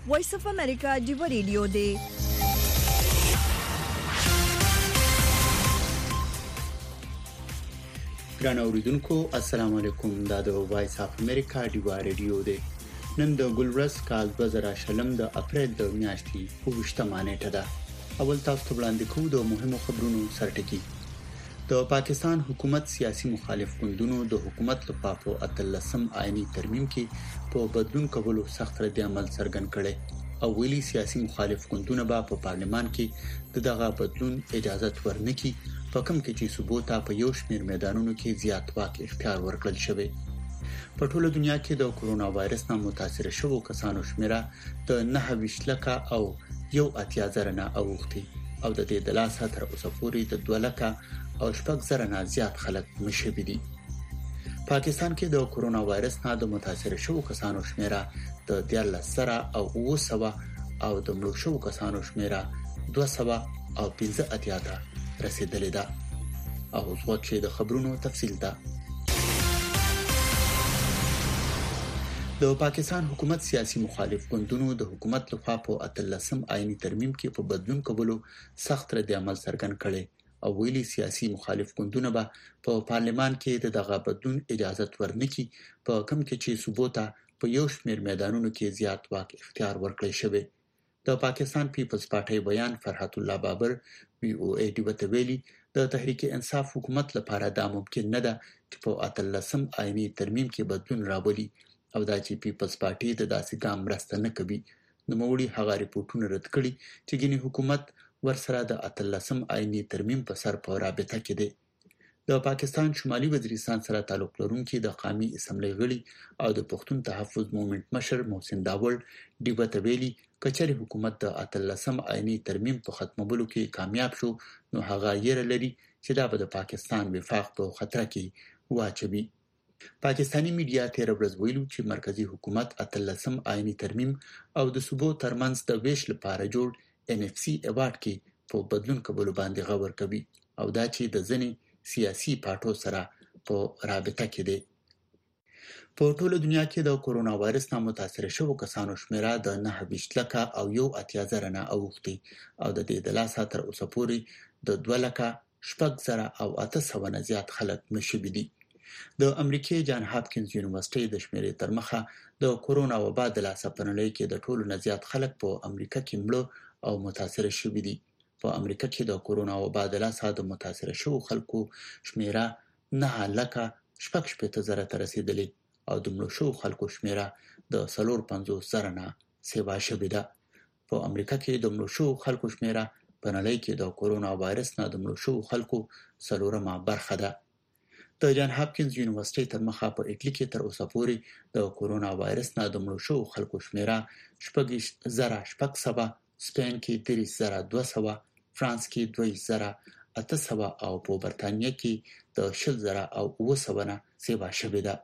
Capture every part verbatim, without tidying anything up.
وایس اف امریکا ډیو ریډیو دی. ګران اوریدونکو السلام علیکم. دا د وایس اف امریکا ډیو ریډیو دی. نن د ګلورس کال دوه زره شلم د اپریل د میاشتې په وشتمه نیټه ده. اول تاسو ته وړاندې کوو د مهمو خبرونو سرټکی. د پاکستان حکومت سیاسي مخالف ګوندونو د حکومت لخوا په اتلسم آئینی ترمیم کې په بدلون کولو سخت رد عمل څرګند کړي او ویلي سیاسي مخالف ګوندونه به په پارلمان کې دغه بدلون اجازه ورنکړي په کوم کې چې ثبوت په یو شمېر میدانونو کې زیات واک اختیار ورکړل شوی. په ټوله دنیا کې د کورونا وایرس نه متاثر شوو کسانو شمیره د نهه ویشت لکه او یو اتیا زره نه اوښتي او د دې د لاسه تر اوسه پورې د دوه لکه او شپږ زره نه زیات خلک مشوي دي. پاکستان کې د کورونا وایرس نه د متاثر شوو کسانو شمیره د دیارلس زره او اوه سوه او د مړو شوو کسانو شمیره دوه سوه او پنځه اتیا ته رسیدلې ده. او څوک چې د خبرونو تفصیل ده. د پاکستان حکومت سیاسي مخالف ګوندونو د حکومت لخوا په اتلسم آئینی ترمیم کې په بدلون کولو سخت رد عمل څرګند کړي او ویلي سیاسي مخالف ګوندونه به په پارلمان کې دغه بدلون اجازه ورنکړي په کوم کې چې ثبوت په یو شمېر میدانونو کې زیات واک اختیار ورکړي شوی. د پاکستان پیپلز پارټي بیان فرحت الله بابر وی او ای ډی وته ویلي د تحریک انصاف حکومت لپاره دا ممکن نه ده چې په اتلسم آئینی ترمیم کې بدلون راولي او دا چې پیپلز پارټي د داسې ګام مرسته نه کوي. نو موړي هغه ریپورتونه رد کړي چې ګینه حکومت ورسره د اتلسم آئینی ترمیم په سر په رابطه کې دی. د پاکستان شمالي وزیرستان سره تعلق لرونکي د قومي اسمبلی غړي او د پښتون تحفظ موومېنټ مشر محسن داول ډیو ته ویلي کچري حکومت د اتلسم آئینی ترمیم په ختمولو کې کامیاب شو نو هغه یې لري چې دا به د پاکستان وفاق په خطر کې واچوي. پاکستانی میډیا تیر ورځ ویلو چې مرکزی حکومت اتلسم آئینی ترمیم او د صوبو ترمنځ د ویش لپاره جوړ ان اف سی ایوارډ کې په بدلون کولو باندې غور کوي او دا چې د ځنې سیاسي پارټو سره په رابطه کې دی. په ټوله دنیا کې د کورونا وایرس نه متاثر شوو کسانو شمیره د نهه ویشت لکه او یو اتیا زره نه اوښتي او د دې د لاسه تر اوسه پورې د دوه لکه شپږ زره او اته سوه نه زیات خلک مشوي دي. د امریکای جان هاپکینز یونیورسيټي د شمیرې تر مخه د کورونا وبا د لاسه په نړۍ کې د ټولو نه زیات خلک په امریکا کې مړه او متاثر شوي دي. په امریکا کې د کورونا وبا د لاسه د متاثر شوو خلکو شمیره نه لکه شپږ شپېته زره ته رسیدلې او د مړو شوو خلکو شمیره د څلور پنځوس زره نه سیوا شوې ده. په امریکا کې د مړو شوو خلکو شمیره په نړۍ کې د کورونا وایرس نه د مړو شوو خلکو څلورمه برخه ده. د جان هاپکینز یونیورسيټي تر مخه په اټلی کې تر اوسه پورې د کورونا وایرس نه د مړو شوو خلکو شمیره شپږ زره شپږ سوه، سپین کې دېرش زره دوه سوه، فرانس کې دوه زره اته سوه او په برتانیې کې د شل زره او اوه سوه نه سیوا شوې ده.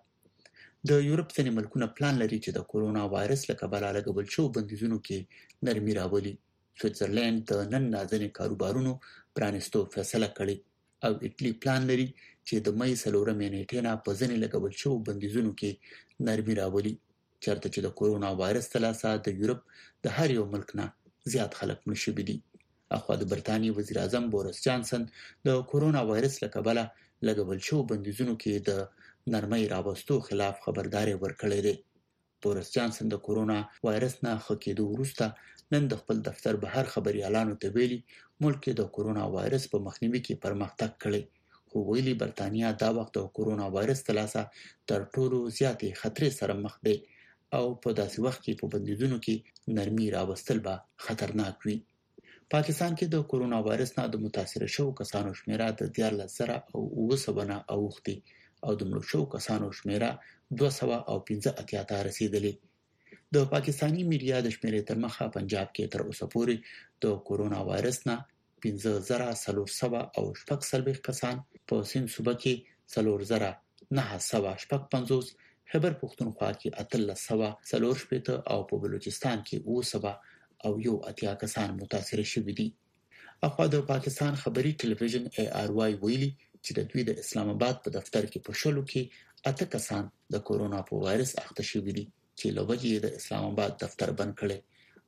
د یورپ ځینې ملکونه پلان لري چې د کورونا وایرس له کبله لګول شوو بندیزونو کې نرمي راولي. سویټزرلند د نن نازنې کاروبارونو پرانیستو فیصله کړې او اټلی پلان لري چې د مې څلورمې نیټې نه په ځینې لګول شوو بندیزونو کې نرمي راولي چېرته چې د کورونا وایرس د لاسه د یورپ د هر یو ملک نه زیات خلک مړه شوي دي. اخوا د برتانیې وزیر اعظم بوریس جانسن د کورونا وایرس له کبله لګول شوو بندیزونو کې د نرمۍ راوستو خلاف خبرداري ورکړې ده. بوریس جانسن د کورونا وایرس نه ښه کېدو وروسته نن د خپل دفتر بهر خبريالانو ته ویلي ملک کې د کورونا وایرس په مخنیوي کې پرمختګ کړی خو ویلي برتانیا دا وخت د کورونا وایرس تلاسه تر ټولو زیاتې خطرې سره مخ دی او په داسې وخت کې په بندیزونو کې نرمي راوستل به خطرناک وي. پاکستان کې د کورونا وایرس نه د متاثر شوو کسانو شمیره د دیارلس زره او اوه سوه نه اوښتي او د مړو شوو کسانو شمیره دوه سوه او پنځه اتیا ته رسیدلې. د پاکستانی میډیا د شمیرې تر مخه پنجاب کې تر اوسه پورې د کورونا وایرس نه پنځه زره څلور سوه او شپږ څلوېښت کسان، په سند صوبه کې څلور زره نهه سوه شپږ پنځوس، خیبر پښتونخوا کې اتلس سوه څلور شپېته او په بلوچستان کې اوه سوه او یو اتیا کسان متاثر شوي دي. اخوا د پاکستان خبري ټلویزیون ای آر واي ویلي چې د دوی د اسلام آباد په دفتر کې په شلو کې اته کسان د کورونا په وایرس اخته شوي دي چې لوجې د اسلام آباد دفتر بند کړي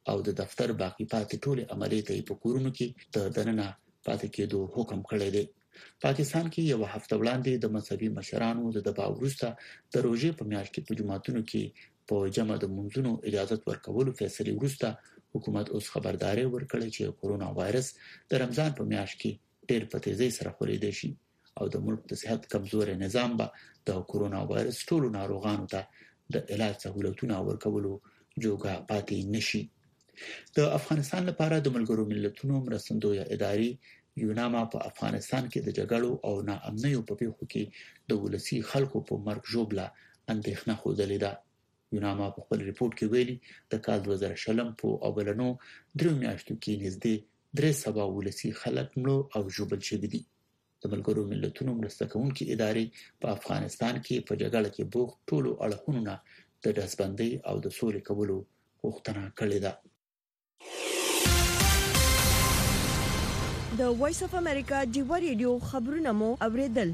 او د دفتر باقی پاتې ټول عملیات په کورونو کې د دننه پاتې کېدو حکم کړی دی. پاکستان کې یو هفته وړاندې د مذهبي مشرانو د دباو وروسته د روژې په میاشت کې په جماعتونو کې په جمع د منځونو اجازه ورکولو فیصله وروسته حکومت اوس خبرداري ورکړي چې کورونا وایرس د رمضان په میاشت کې ډېر په تیزی سره خورېدای شي او د ملک د صحت کمزوري نظام به د کورونا وایرس ټولو ناروغانو ته د علاج سہولتونه ورکولو جوګه پاتې نشي. د افغانستان لپاره د ملګرو ملتونو مرستندویه ادارې یوناما په افغانستان کې د جګړو او ناامنیو په پیښو کې د ولسی خلکو په مرګ ژوبله اندېښنه خوده لیده. یوناما په خپل ریپورت کې ویلي د کال دوه زره شلم په اولنو درې میاشتو کې نږدې درې سوه ولسی خلک مړه او ژوبل شوي دي. د ملګرو ملتونو مرسته کوونکې ادارې په افغانستان کې په جګړه کې بوخت ټولو اړخونو نه د ډزبندۍ او د سولې کولو غوښتنه کړې ده. د وایس اف امریکا ډیو ریډیو خبرونه مو اوریدل.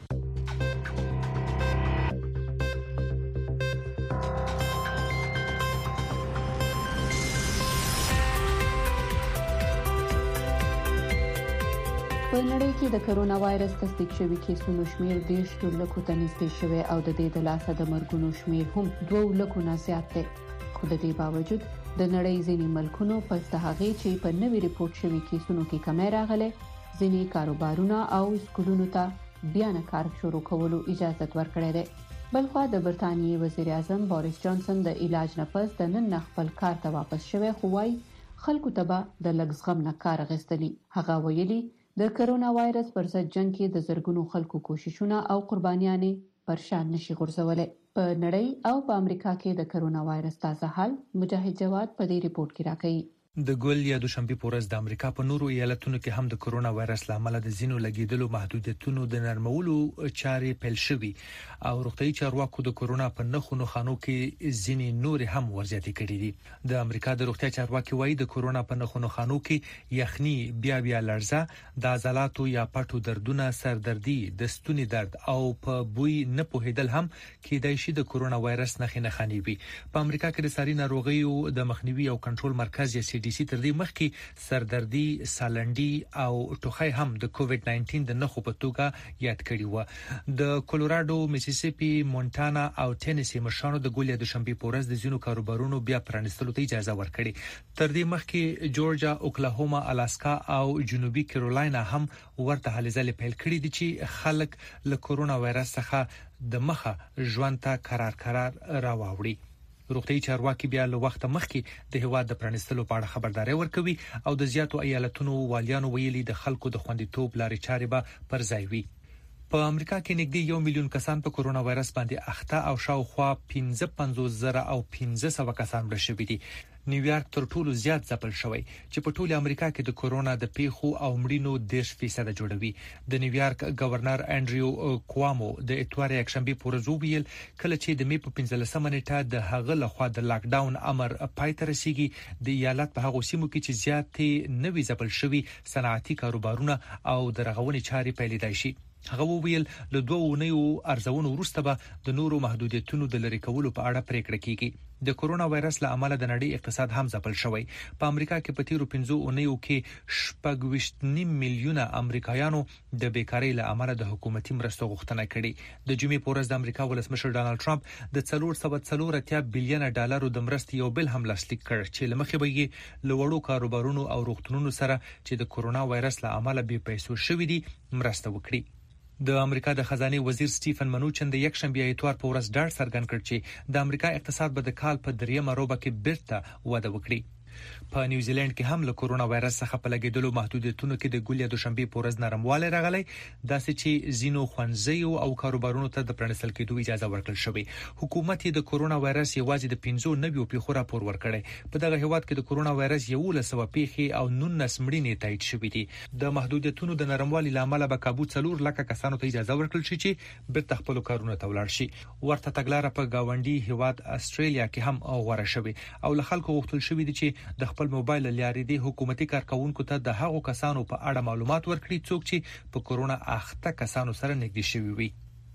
په نړۍ کې د کرونا وایرس تصدیق شوی کیسونو شمېر دیرش لکو ته نږدې شوی او د دې د لاسه د مرګونو شمېر هم دوه لکو نه زیات دی. خو د دې باوجود د نړۍ ځینې ملکونو پس د هغې چې په نوي ریپورت شوی کیسونو کې کمی راغلی، ځینې کاروبارونه او سکولونو ته بیا نه کار شروع کولو اجازه ورکړې ده. بلخوا د برتانیې وزیر اعظم بوریس جانسن د علاج نه پس د نن خپل کار ته واپس شوی، خو وايي خلکو ته به د لږ زغم نه کار اخیستلی. هغه ویلي د کرونا وایرس پر ضد جنگ کې د زرګونو خلکو کوششونه او قربانیانې پر شان نشي غورځولای. په نړۍ او په امریکا کې د کرونا وایرس تازه حال مجاهد جواد په دې ریپورت کې راکړي. د ګل یا دوشنبه په ورځ د امریکا په نورو ایالتونو کې هم د کرونا وایرس لامل د زینو لګیدلو محدودیتونو د نرمولو چارې پیل شوې او روغتي چارواکو د کرونا په نخو نخانو کې ځینې نور هم ورزياتي کړې دي. د امریکا د روغتي چارواکي وایي د کرونا په نخو نخانو کې یخني، بیا بیا لړزه، د عضلاتو یا پټو دردونه، سردردي، د ستوني درد او په بوی نه پوهیدل هم کېدای شي د کرونا وایرس نښې نښانې وي. په امریکا کې د ساري ناروغیو د مخنیوي او کنټرول مرکز یا ډي سي تر دې مخکې سردردي، سالنډي او ټوخی هم د کووډ ناینټین د نښو په توګه یاد کړي و. د کولوراډو، میسیسیپي، مونټانا او ټینیسي مشرانو د ګول یا دوشنبه په ورځ د زینو کاروبارونو بیا پرانستلو ته اجازه ورکړي. تر دې مخکې جورجیا، اوکلاهوما، الاسکا او جنوبي کیرولاینا هم ورته هلې ځلې پیل کړي دي چې خلک له کرونا وایرس څخه د مخه ژوند ته قرار قرار راوړي. روغتي چارواکي بیا له وخت مخکې د هواد د پرانستلو په اړه خبرداري ورکوي او د زیاتو ایالتونو والیانو ویلي د خلکو د خوندیتوب لارې چارې به پر ځای وي. په امریکا کې نږدې یو میلیون کسان په کرونا وایرس باندې اخته او شاوخوا پنځه پنځوس زره او پنځه سوه کسان مړه شوي دي. نیویارک تر ټولو زیات ځپل شوی چې په ټوله امریکا کې د کرونا د پیښو او مړینو دیرش فیصد جوړوي. د نیویارک گورنر انډریو کوامو د اتوار یکشنبه په ورځ ویل کله چې د می په پنځلسمه نیټه د هغه لخوا د لاک ډاون امر پای ته رسیږي، د ایالت په هغو سیمو کې چې زیاتې نوي ځپل شوي صنعتي کاروبارونه او د رغونې چارې پیلېدای شي. هغه وویل له دوه اونیو ارزونو وروسته به د نورو محدودیتونو د لری کولو په اړه پریکړه کیږي. د کرونا وایرس له امله د نړۍ اقتصاد هم ځپل شوی. په امریکا کې په تیرو پنځو اونیو کې شپږ ویشت نیم میلیونه امریکایانو د بیکاری له امله د حکومتي مرستو غوښتنه کړې. د جمعې په ورځ د امریکا ولسمشر ډانلډ ټرمپ د څلور سوه څلور اتیا بلین ډالرو د مرستې یو بل هم لاسلیک کړ چې لمخې به یې له وړو کاروبارونو او روغتونونو سره چې د کرونا وایرس له امله بې پیسو شوي دي مرسته وکړي. د امریکا د خزانه وزیر سټیفن منوچن د یک شنبه اتوار په ورځ ډاډ څرګند کړ چې د امریکا اقتصاد به د کال په دریمه روبه کې بیرته وده وکړي. په نیوزیلند کې هم له کرونا وایرس څخه په لګیدلو محدودیتونو کې د ګول یا دوشنبه په ورځ نرموالی راغلی، داسې چې زینو ښوونځیو او کاروبارونو ته د پرانستل کېدو اجازه ورکړل شوې. حکومت د کرونا وایرس یوازې د پنځو نویو پیښو راپور ورکړی. په دغه هیواد کې د کرونا وایرس یولس سوه پیښې او نولس مړینې تایید شوې دي. د محدودیتونو د نرموالي لامل به کابو څلور لکه کسانو ته اجازه ورکړل شي چې بیرته خپل کارونه ته ولاړ شي. ورته تګلاره په گاونډي هیواد استرالیا کې هم غوړه شوې او له خلکو غوښتل شوې دي چې د خپل موبایل لارې د حکومتي کارکونکو ته د هغو کسانو په اړه معلومات ورکړي څوک چې په کرونا اخته کسانو سره نږدې شوي وي.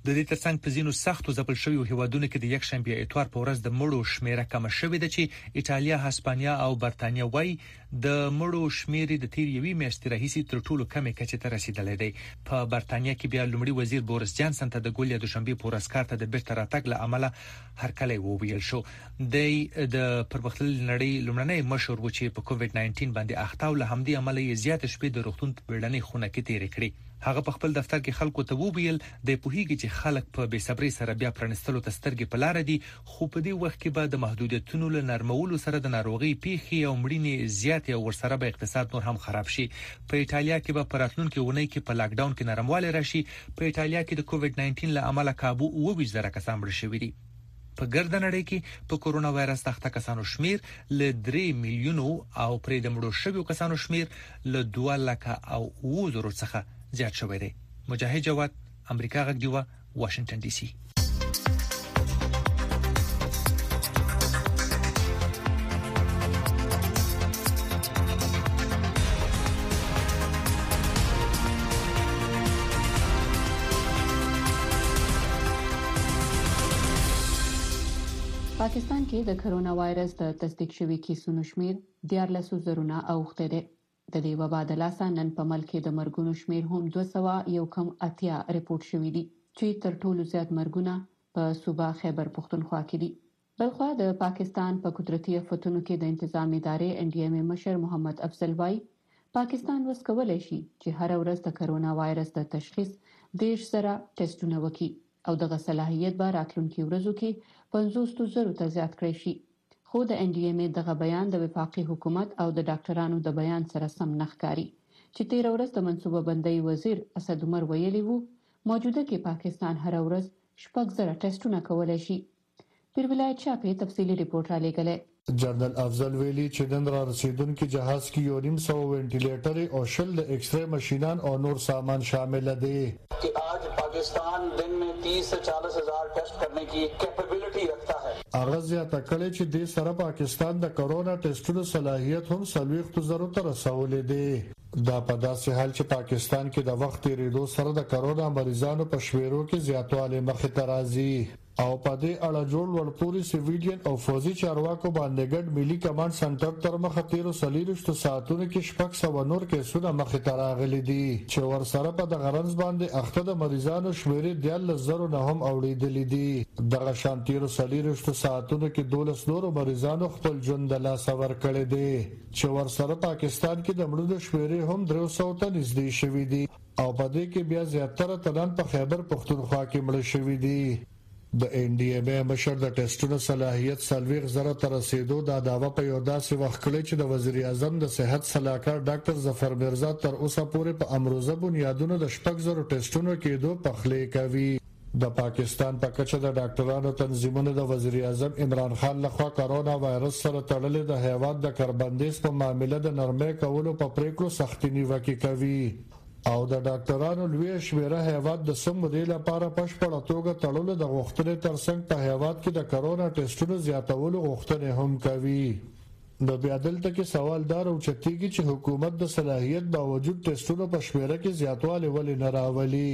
د دې ترڅنګ په ځینو سختو ځپل شویو هیوادونو کې د یک شنبه اتوار په ورځ د مړو شمیره کم شوې ده چې ایتالیا، هسپانیا او برتانیا وايي د مړو شمیره د تیر یوې میاشتې راهیسې تر ټولو کمې کچې ته رسیدلې ده. په برتانیا کې بیا لومړي وزیر بوریس جانسن ته د ګولیا د شنبه په ورځ کار ته د بیرته راتګ له امله هرکلی وویل شو. د پرمختللې نړۍ لومړنی مشر و چې په کووډ ناینټین باندې اخته او له همدې امله یې زیات شپې د روغتون په بیړنۍ خونه کې تیرې کړې. هغه په خپل دفتر کې خلکو ته وویل د پوهیږي چې خلک په بې صبرۍ سره بیا پرانستلو ته سترګې په لار دي، خو په دې وخت کې به د محدودیتونو له نرمولو سره د ناروغي پیښې او مړینې زیاتې او ورسره به اقتصاد نور هم خراب شي. په ایتالیا کې به په راتلونکي اونۍ کې په لاک ډاون کې نرموالی راشي. په ایتالیا کې د کووډ ناینټین له امله کابو اووه ویشت زره کسان مړه شوي دي. په ګرده نړۍ کې په کورونا وایرس اخته کسانو شمیر له درې میلیونو او پرې د مړو شویو کسانو شمیر له دوه لکه او اووه زرو څخه زیات شوی دی. مجاهد جواد، امریکا غږ دیوه، واشنگټن ډي سي. پاکستان کې د کرونا وایرس د تصدیق شوي کیسونو شمیر دیارلس زرونه اوخته دی. د دې وبا د لاسه نن په ملک کې د مرګونو شمیر هم دوه سوه یو کم اتیا ریپورت شوی دی چې تر ټولو زیات مرګونه په صوبه خیبر پختونخوا کې دي. بلخوا د پاکستان په قدرتي آفتونو کې د انتظام ادارې ان ډي ام مشر محمد افضل وايي پاکستان وس کولای شي چې هر ورځ د کرونا وایرس د تشخیص دیش سره ټیسټونه وکړي او دغه صلاحیت به راتلونکي ورځو کې پنځوس زرو ته زیات کړی شي. خو د ان ډي ام دغه بیان د وفاقي حکومت او د ډاکټرانو د بیان سره سم نه ښکاري چې تیر ورځ د منصوبه بندۍ وزیر اسد عمر ویلي وو موجوده کې پاکستان هر ورځ شپږ زره ټیسټونه کولای شي. پیر ولایت شاپې تفصیلی ریپورت را لېږلی. جنرال افضل ویلی چې نن را رسیدونکو جهاز کې یو نیم سو وینټیلیټر او شل د ایکس ری ماشینان او نور سامان شامل دي. कि आज पाकिस्तान दिन में तीस से चालीस हजार टेस्ट करने की कैपेबिलिटी रखता है. اغاز یا تکړه چې د سره پاکستان د کرونا ټیسټونو صلاحیت هم سلويخت زرو تر رسولې دي. دا په داسې حال چې پاکستان کې د وخت ریډو سره د کرونا مریضانو په شمیرو کې زیاتوالی مخې ته راځي او په دې اړه جوړ ورپوري سیویلین او فوزي چارواکو باندې ګډ ملي کمانډ سنټر تر مخه تیرو سلیرشتو ساعتونو کې شپږ سوه نور کیسونه مخې ته راغلي دي چې ورسره په دغه رنځ باندې اخته د مریضانو شمیرې دیارلس زرو نه هم اوریدلې دي. دغه شان تیرو سلیرشتو ساعتونو کې دولس نورو مریضانو خپل ژوند د لاسه ورکړی دی چې ورسره پاکستان کې د مړو شمیرې هم درې سوه ته نږدې شوي دي او په دې کې بیا زیاتره تنان په خیبر پختونخوا کې مړه شوي دي. د ان ډي ام مشر د ټیسټونو صلاحیت سلويغ زره تر رسیدو دا داوا په یو داسې وخت کې چې د وزیر اعظم د صحت صلاحکار ډاکټر ظفر مرزا تر اوسه پورې په امروزه بنیادونو د شپږ زره ټیسټونو کېدو پخلې کوي. د پاکستان په کچه د ډاکټرانو تنظیمونو د وزیر اعظم عمران خان لخوا کرونا وایرس سره تړلې د هیواد د کربندیز په معاملې د نرمۍ کولو په پریکړو سختي نیوکه کوي او د ډاکټرانو لوی شمیره هیواد د سم مدې لپاره پښپړه توګه تړلو د غوښتنې ترڅنګ په هیواد کې د کرونا ټیسټونو زیاتولو غوښتنې هم کوي. نو بیا دلته کې سوال دار او چتیږي چې حکومت د صلاحیت باوجود ټیسټونو په شمیره کې زیاتوالی ولې نه راولي.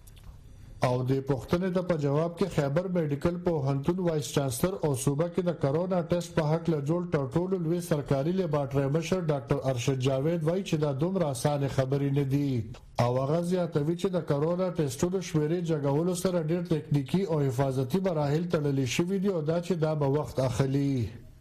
او د پښتنې د په جواب کې خیبر میډیکل پوهنتون وایس چانسلر او صوبه کې د کرونا ټیسټ په حق له جوړ ټاټولو لوی سرکاري لیبارټري مشر ډاکټر ارشد جاوید وایي چې دا دومره اسانه خبرې نه دي او هغه زیاتوي چې د کرونا ټیسټونو شمیرې جګولو سره ډېر ټیکنیکی او حفاظتي مراحل تړلې شوي دي او دا چې دا به وخت اخلي.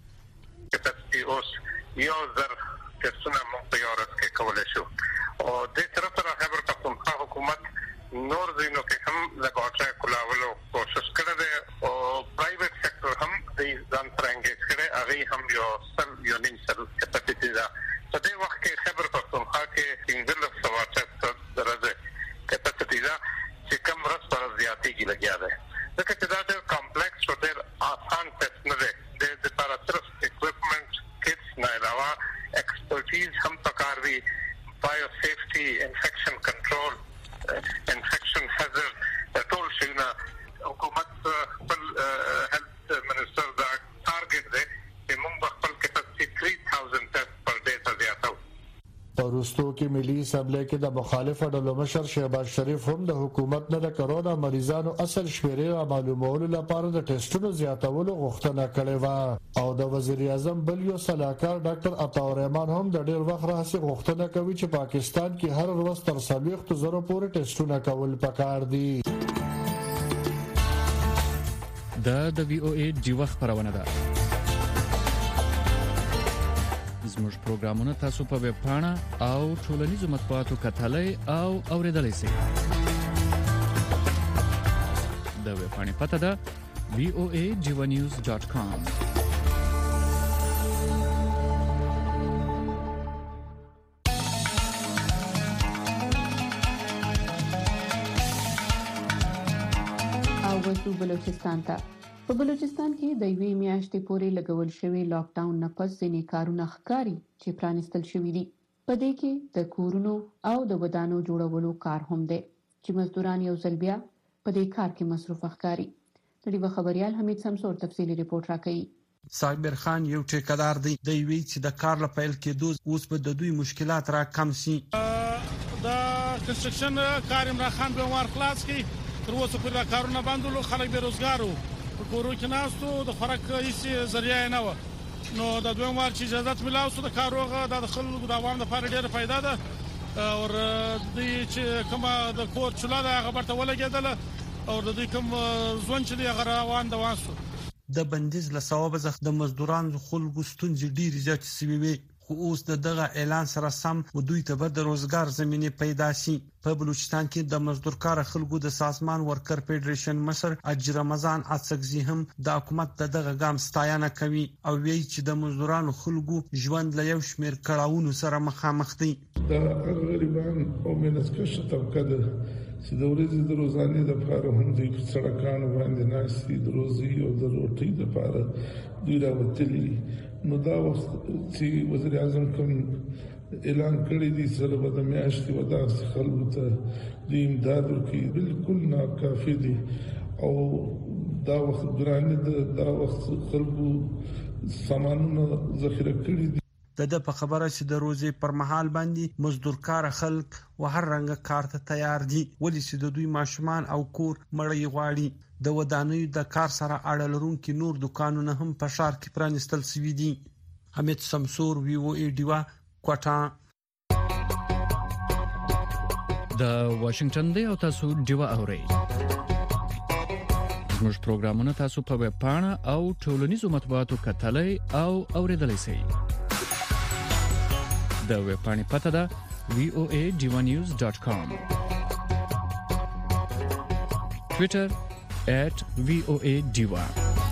اوس یو زر ټیسټونه موږ په یو ورځ کې کولی شو او دې سره سره خیبر پختونخوا حکومت نور ځینو کې هم لګاټه کلاولو کوشش کړی دی او پرایویټ سېکټر هم د ځان سره انګیج کړی هغه هم یو سل یو نیم سل کپاسټي ده. په دې وخت کې خیبر پختونخوا کې پنځلس سوه اته درجه کپاسټي ده چې کم ورځ پر زیاتېږي لګیا ده ځکه چې دا ډېر کمپلیکس او ډېر آسان ټیسټ نه دی. د دپاره صرف اکوپمنټ کټس نه علاوه ایکسپرټیز هم پکار وي، بایو سیفټي، انفیکشن کنټرول، انفیکشن هزارد، ټول شیونه حکومت خپل هیلث منسټر دا ټارګټ دی چې موږ خپل کپاسټي تھری تھاؤزنډ ټیسټ پر ډے ته زیاتو. پروستو کې ملي اسمبلی کې د مخالف ډلو مشر شهباز شریف هم د حکومت نه د کرونا مریضانو اصل شمیرې معلومولو لپاره د ټیسټونو زیاتولو غوښتنه کړې و او د وزیر اعظم بل یو صلاحکار ډاکټر عطا الرحمن هم د ډیر وخت راهیسې غوښتنه کوي چې پاکستان کې هر ورځ تر څلوېښت زره پورې ټیسټونه کول پکار دي. د د وی او ای ډیو خبرونه ده. زموږ پروګرامونه تاسو په ویب پاڼه او ټولنیزو مطبوعاتو کتلای او اوریدلای شئ. د ویب پاڼې پته ده وی او ای ډیو نیوز ډاٹ کام. وسو بلوچستان ته په بلوچستان کې د یوې میاشتې پورې لګول شوی لاک ډاون نه پس ځینې کارونه ښکاري چې پرانستل شوي دي. په دې کې د کورونو او د ودانو جوړولو کار هم دی چې مزدوران یو ځل بیا په دې کار کې مصروف ښکاري. د دې خبريال حمید سمسور تفصیلی ریپورت راکړي. صابر خان یو ټیکدار دی د وی چې د کار لپاره کې دوز اوس په د دوی مشکلات را کم شي. دا کنستراکشن کار عمران خان به ور خلاص کی تر اوسه پر کارونه باندې خلک بیروزګارو په کورو کې ناستو د خوراک هیڅ ذریعہ نه و. نو د دویم وار چې اجازه ملاو سو د کاروغه د خلکو د عوام لپاره ډیره فائدہ ده او د چې کومه د کور چولا د غبرته ولګیدل او د دې کوم ځوان چې د غراوان د واسو د بندیز له ثواب زخ د مزدورانو خلکو ستونزې ډیرې زیات سوي. خو اوس د دغه اعلان سره سم و دوی ته د روزګار زمينه پیدا شي. په بلوچستان کې د مزدورکار خلکو د سازمان ورکر فدریشن مشر اجر رمضان اڅکزی هم د حکومت دغه ګام ستاینه کوي او وایي چې د مزدورانو خلکو ژوند له یو شمیر کړهونو سره مخامخ دي. د غریبان او منسکشه طبقه د چې د ورځې د روزانه د لپاره هم د سړکانو باندې ناشتي د روزي او د روټي لپاره دوی راوتلي. نو دا وخت چې وزیر اعظم کوم اعلان کړی دی سره به د میاشتې ودا خلکو ته د امداد ورکړي بالکل ناکافي دي او دا وخت درانه دا وخت خلکو سامانونه ذخیره کړی دي. د د په خبره چې د روزي پر مهال باندې مزدورکار خلک و هر رنګ کار ته تیار دي ولې چې د دوی ماشومان او کور مړی غواړي. د ودانیو د کار سره اړه لرونکي نور دکانونه هم په ښار کې پرانستل شوي دي. حمید سمسور وی او ای ډیوا کوټا. د واشنگټن دی او تاسو ډیوا اورئ. زموږ پروګرامونه تاسو په ویب پاڼه او ټولنیزو مطبوعاتو کتلای او اوریدلای شئ. د ویب پاڼې پته ده وی او ای ډیوا نیوز ډاٹ کام. ټوئیټر at V O A Diva.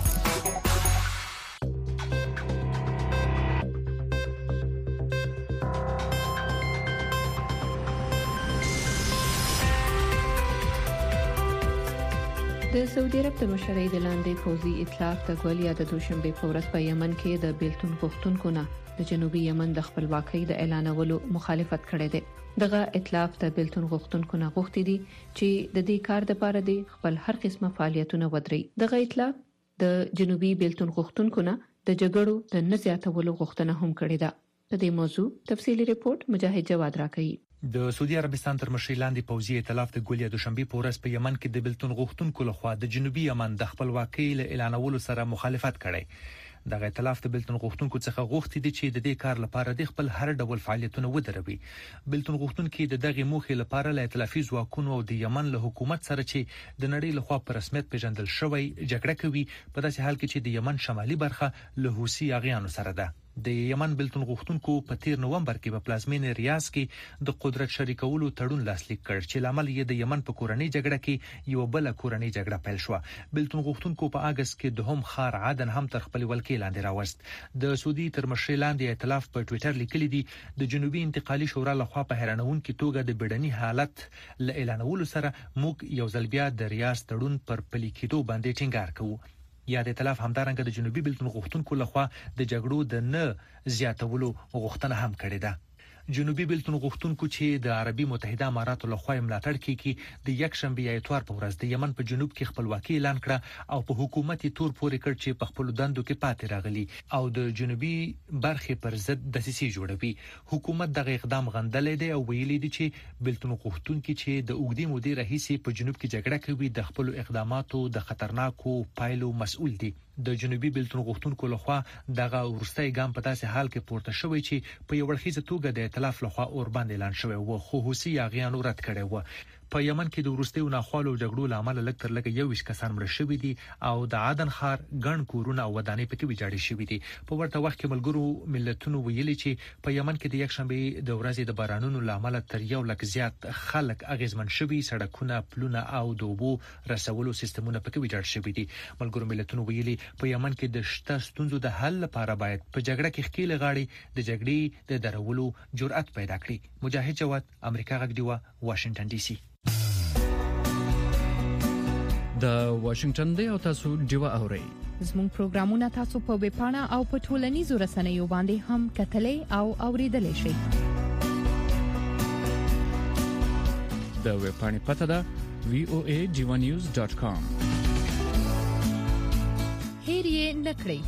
د سعودي عرب د مشرۍ د لاندې فوزي ائتلاف د ګولیا د دوشنبه په ورځ په یمن کې د بیلتون غوښتونکو نه د جنوبي یمن د خپلواکۍ د اعلانولو مخالفت کړې ده. دغه ائتلاف د بیلتون غوښتونکو نه غوښتي دي چې د دې کار لپاره د خپل هر قسمه فعالیتونه ودري. دغه ائتلاف د جنوبي بیلتون غوښتونکو نه د جګړو د نه زیاتولو غوښتنه هم کړې ده. په دې موضوع تفصیلی ریپورت مجاهد جواد راکړي. د سعودي عربستان تر مشرۍ لاندې پوځي ائتلاف د ګولیا دوشنبه په ورځ په یمن کې د بیلتون غوښتونکو لخوا د جنوبي یمن د خپلواکۍ له اعلانولو سره مخالفت کړي. دغه ائتلاف د بیلتون غوښتونکو څخه غوښتي دي چې د دې کار لپاره د خپل هر ډول فعالیتونه ودروي. بیلتون غوښتونکو د دغه موخې لپاره له ائتلافي ځواکونو او د یمن له حکومت سره چې د نړۍ لخوا په رسمیت پیژندل شوی جګړه کوي په داسې حال کې چې د یمن شمالي برخه له حوثي اغیانو سره ده. د یمن بیلتون غوښتونکو په تیر نومبر کې په پلازمینې ریاض کې د قدرت شریکولو تړون لاسلیک کړ چې لامل یې د یمن په کورنۍ جګړه کې یو بل کورنۍ جګړه پیل شو. بیلتون غوښتونکو په اگست کې د هم خار عدن هم تر خپل ولکې لاندې راوست. د سعودي تر مشرۍ لاندې ائتلاف په ټوئیټر لیکلي دي د جنوبي انتقالي شورا لخوا په حیرانونکې توګه د بیړني حالت ل اعلانولو سره موږ یو ځل بیا د ریاض تړون پر پلي کېدو باندې ټینګار کوو. یا د ائتلاف همدارنګه د جنوبي بیلتون غوښتونکو لخوا د جګړو د نه زیاتولو غوښتنه هم کړې ده. جنوبي بلتون غوښتونکو چې د عربي متحده اماراتو لخوا ملاتړ کوي د یک شنبه اتوار په ورځ د یمن په جنوب کې خپلواکي اعلان کړه او په حکومتي تور پورې کړ چې په خپل دندو کې پاتې راغلي او د جنوبي برخې پر ضد دسیسې جوړوي. حکومت دغه اقدام غندلې دی او ویلي دی چې بلتون غوښتونکو چې د اوګدي مودې رئیس په جنوب کې جګړه کوي د خپل اقداماتو د خطرناکو پایلو مسؤل دي. د جنوبي بلتون غوښتونکو لخوا دغه ورستۍ ګام په داسې حال کې پورته شوی چې په یو ورخیزه توګه د ائتلاف لخوا اور باندې اعلان شوی و خو حوثي یاغیانو رد کړی و. په یمن کې د ورستیو ناخوالو جګړو لامل لږ تر لږه یو ویشت کسان مړ شوي دي او د عدن ښار ګڼ کورونه او ودانۍ پکې ویجاړې شوي دي. په ورته وخت کې ملګرو ملتونو ویلي چې په یمن کې د یک شنبه د ورځې د بارانونو لامل تر یو لک زیات خلک اغیزمن شوي، سړکونه، پلونه او د اوبو رسولو سیستمونه پکې ویجاړ شوي دي. ملګرو ملتونو ویلي په یمن کې د شته ستونزو د حل لپاره باید په جګړه کې ښکېل غاړي د جګړې د درولو جرأت پیدا کړي. مجاهد جواد، امریکا غږ دیوا، واشنگټن ډي سي. د واشنگټن دی او تاسو دیوا اورئ. زموږ پروګرامونه تاسو په ویب پاڼه او په ټولنیزو رسنیو باندې هم کتلې او اوریدلای شئ. د ویب پاڼې پته ده وی او ای ډیوا نیوز ډاټ کام. هیر یې نکړئ.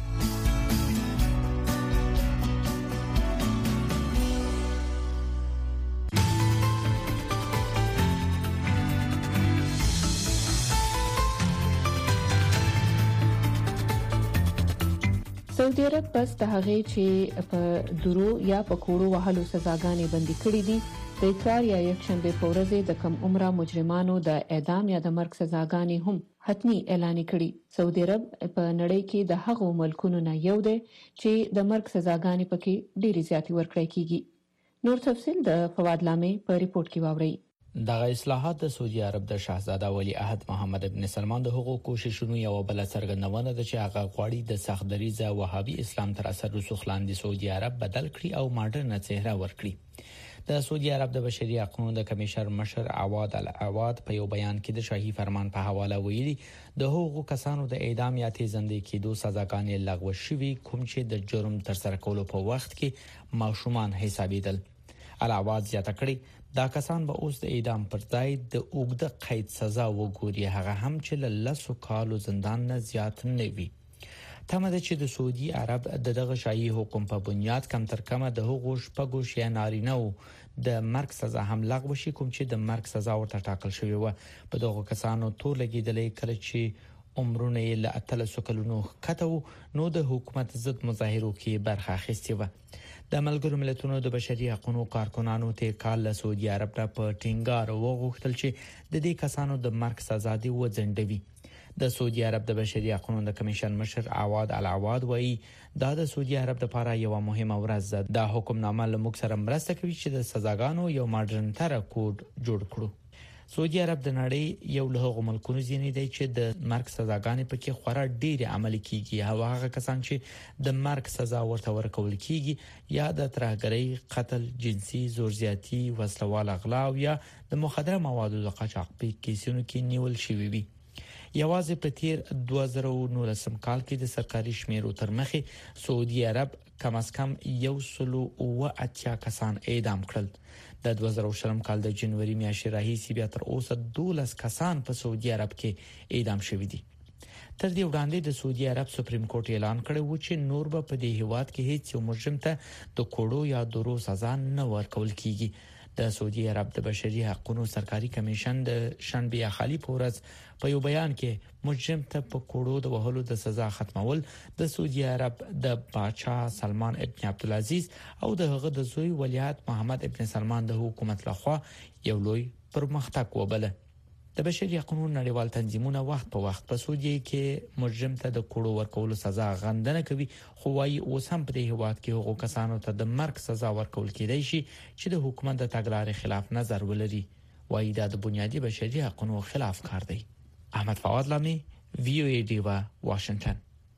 سعودي عرب بس د هغه چې په درو یا په کوړو وهلو سزاګانې بندي کړې دي د اتوار یا یک شنبه په ورځ د کم عمره مجرمانو د اعدام یا د مرګ سزاګانې هم حتمی اعلان کړي. سعودي عرب په نړۍ کې د هغو ملکونو نه یو دی چې د مرګ سزاګانې پکې ډېری زیاتې ورکړای کیږي. نور تفصیل د فواد لامې په ریپورت کې واورئ. دغه اصلاحات د سعودي عرب د شاهزاده ولی عهد محمد ابن سلمان د حقوقو کوششونو یو بل څرګندونه ده چې هغه غواړي د سختدریزه وهابي اسلام تر اثر رسوخ لاندې سعودي عرب بدل کړي او ماډرن څهره ورکړي. د سعودي عرب د بشري حقوقو د کمیشنر مشر عواد العواد په یو بیان کې د شاهي فرمان په حواله ویلي د حقوقو کسانو د اعدام یا تیزندې کېدو سزاګانې لغوه شوي کوم چې د جرم تر سره کولو په وخت کې ماشومان حسابېدل. العواد زیاته کړي دا کسان به اوس د اعدام پر ځای د اوږده قید سزا وګوري، هغه هم چې له لسو کالو زندان نه زیات نه وي. تمه ده چې د سعودي عرب د دغه شاهي حکم په بنیاد کم تر کمه د حقوقو شپږو شیا نارینه او د مرګ سزا هم لغوه شي کوم چې د مرګ سزا ورته ټاکل شوی و. په دغه کسانو تور لګیدلې کله چې عمرونه یې له اتلسو کلونو ښکته نو د حکومت ضد مظاهرو کې برخه اخیستې و. د ملګرو ملتونو د بشري حقوقو کارکونانو ته کال له سعودي عرب نه په ټینګار وغوښتل چې د دې کسانو د مرګ سزا دی وځنډوي. د سعودي عرب د بشري حقوقو د کمیشن مشر عواد العواد وایي دا د سعودي عرب لپاره یو مهمه ورځ ده. دا حکمنامه له موږ سره مرسته کوي چې د سزاګانو یو ماډرن تر کوډ جوړ کړو. سعودي عرب د نړۍ یو له هغو ملکونو ځینې دی چې د مرګ سزاګانې پکې خورا ډېرې عملي کیږي. هغه کسان چې د مرګ سزا ورته ورکول کیږي یا د ترهګرۍ، قتل، جنسي زورزیاتي، وسلوال اغلا یا د مخدره موادو د قاچاق په کیسونو کې نیول شوی وي. یوازې په تیر دوه زره و نولسم کال کې د سرکاري شمیرو تر مخې سعودي عرب کم از کم یو سلو او اتیا کسان اعدام کړل. د دوه زره و شلم کال د جنوري میاشتې راهیسې بیا تر اوسه دولس کسان په سعودي عرب کې اعدام شوي دي. تر دې وړاندې د سعودي عرب سپریم کورټ اعلان کړی و چې نور به په دې هیواد کې هیڅ یو مجرم ته د کوړو یا درو سزا نه ورکول کیږي. د سعودي عرب د بشري حقوقو سرکاري کمیشن د شنبه خالی پورز په یو بیان کې مجرم ته په کوړو د وهلو د سزا ختمول د سعودي عرب د بادشاه سلمان ابن عبدالعزيز او د هغه د زوی ولیعهد محمد ابن سلمان د حکومت لخوا یو لوی پرمختګ وبله. د بشري حقوقو نړیوال تنظیمونه وخت په وخت په سعودي کې مجرم ته د کوړو ورکولو سزا غندنه کوي، خو وايي اوس هم په دې هیواد کې هغو کسانو ته د مرګ سزا ورکول کېدای شي چې د حکومت د تګلارې خلاف نظر ولري. وايي دا د بنیادي بشري حقوقو خلاف کار دی. احمد فواد لامي، وی او ای دیوا، واشنگټن.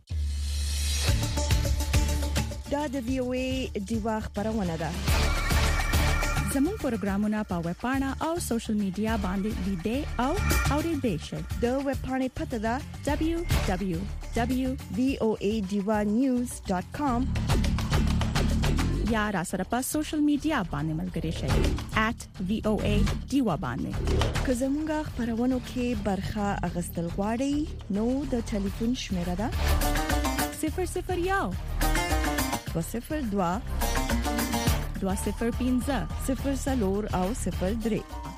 دا د وی او ای دیوا خبرونه ده. زموږ پروګرامونه په ویب پاڼه او سوشل میډیا باندې لیدئ او اوریدئ شئ. د ویب پاڼې پته ده دبليو دبليو دبليو ډاٹ وی او ای ډیوا نیوز ډاٹ کام یا را سره په سوشل میډیا باندې ملګري شئ at v o a diwa باندې. که زموږه خبرونه کې برخه اغستل غواړئ نو د ټلیفون شمیره ده صفر صفر یو دو صفر دو دو صفر پنځه صفر څلور او صفر درې.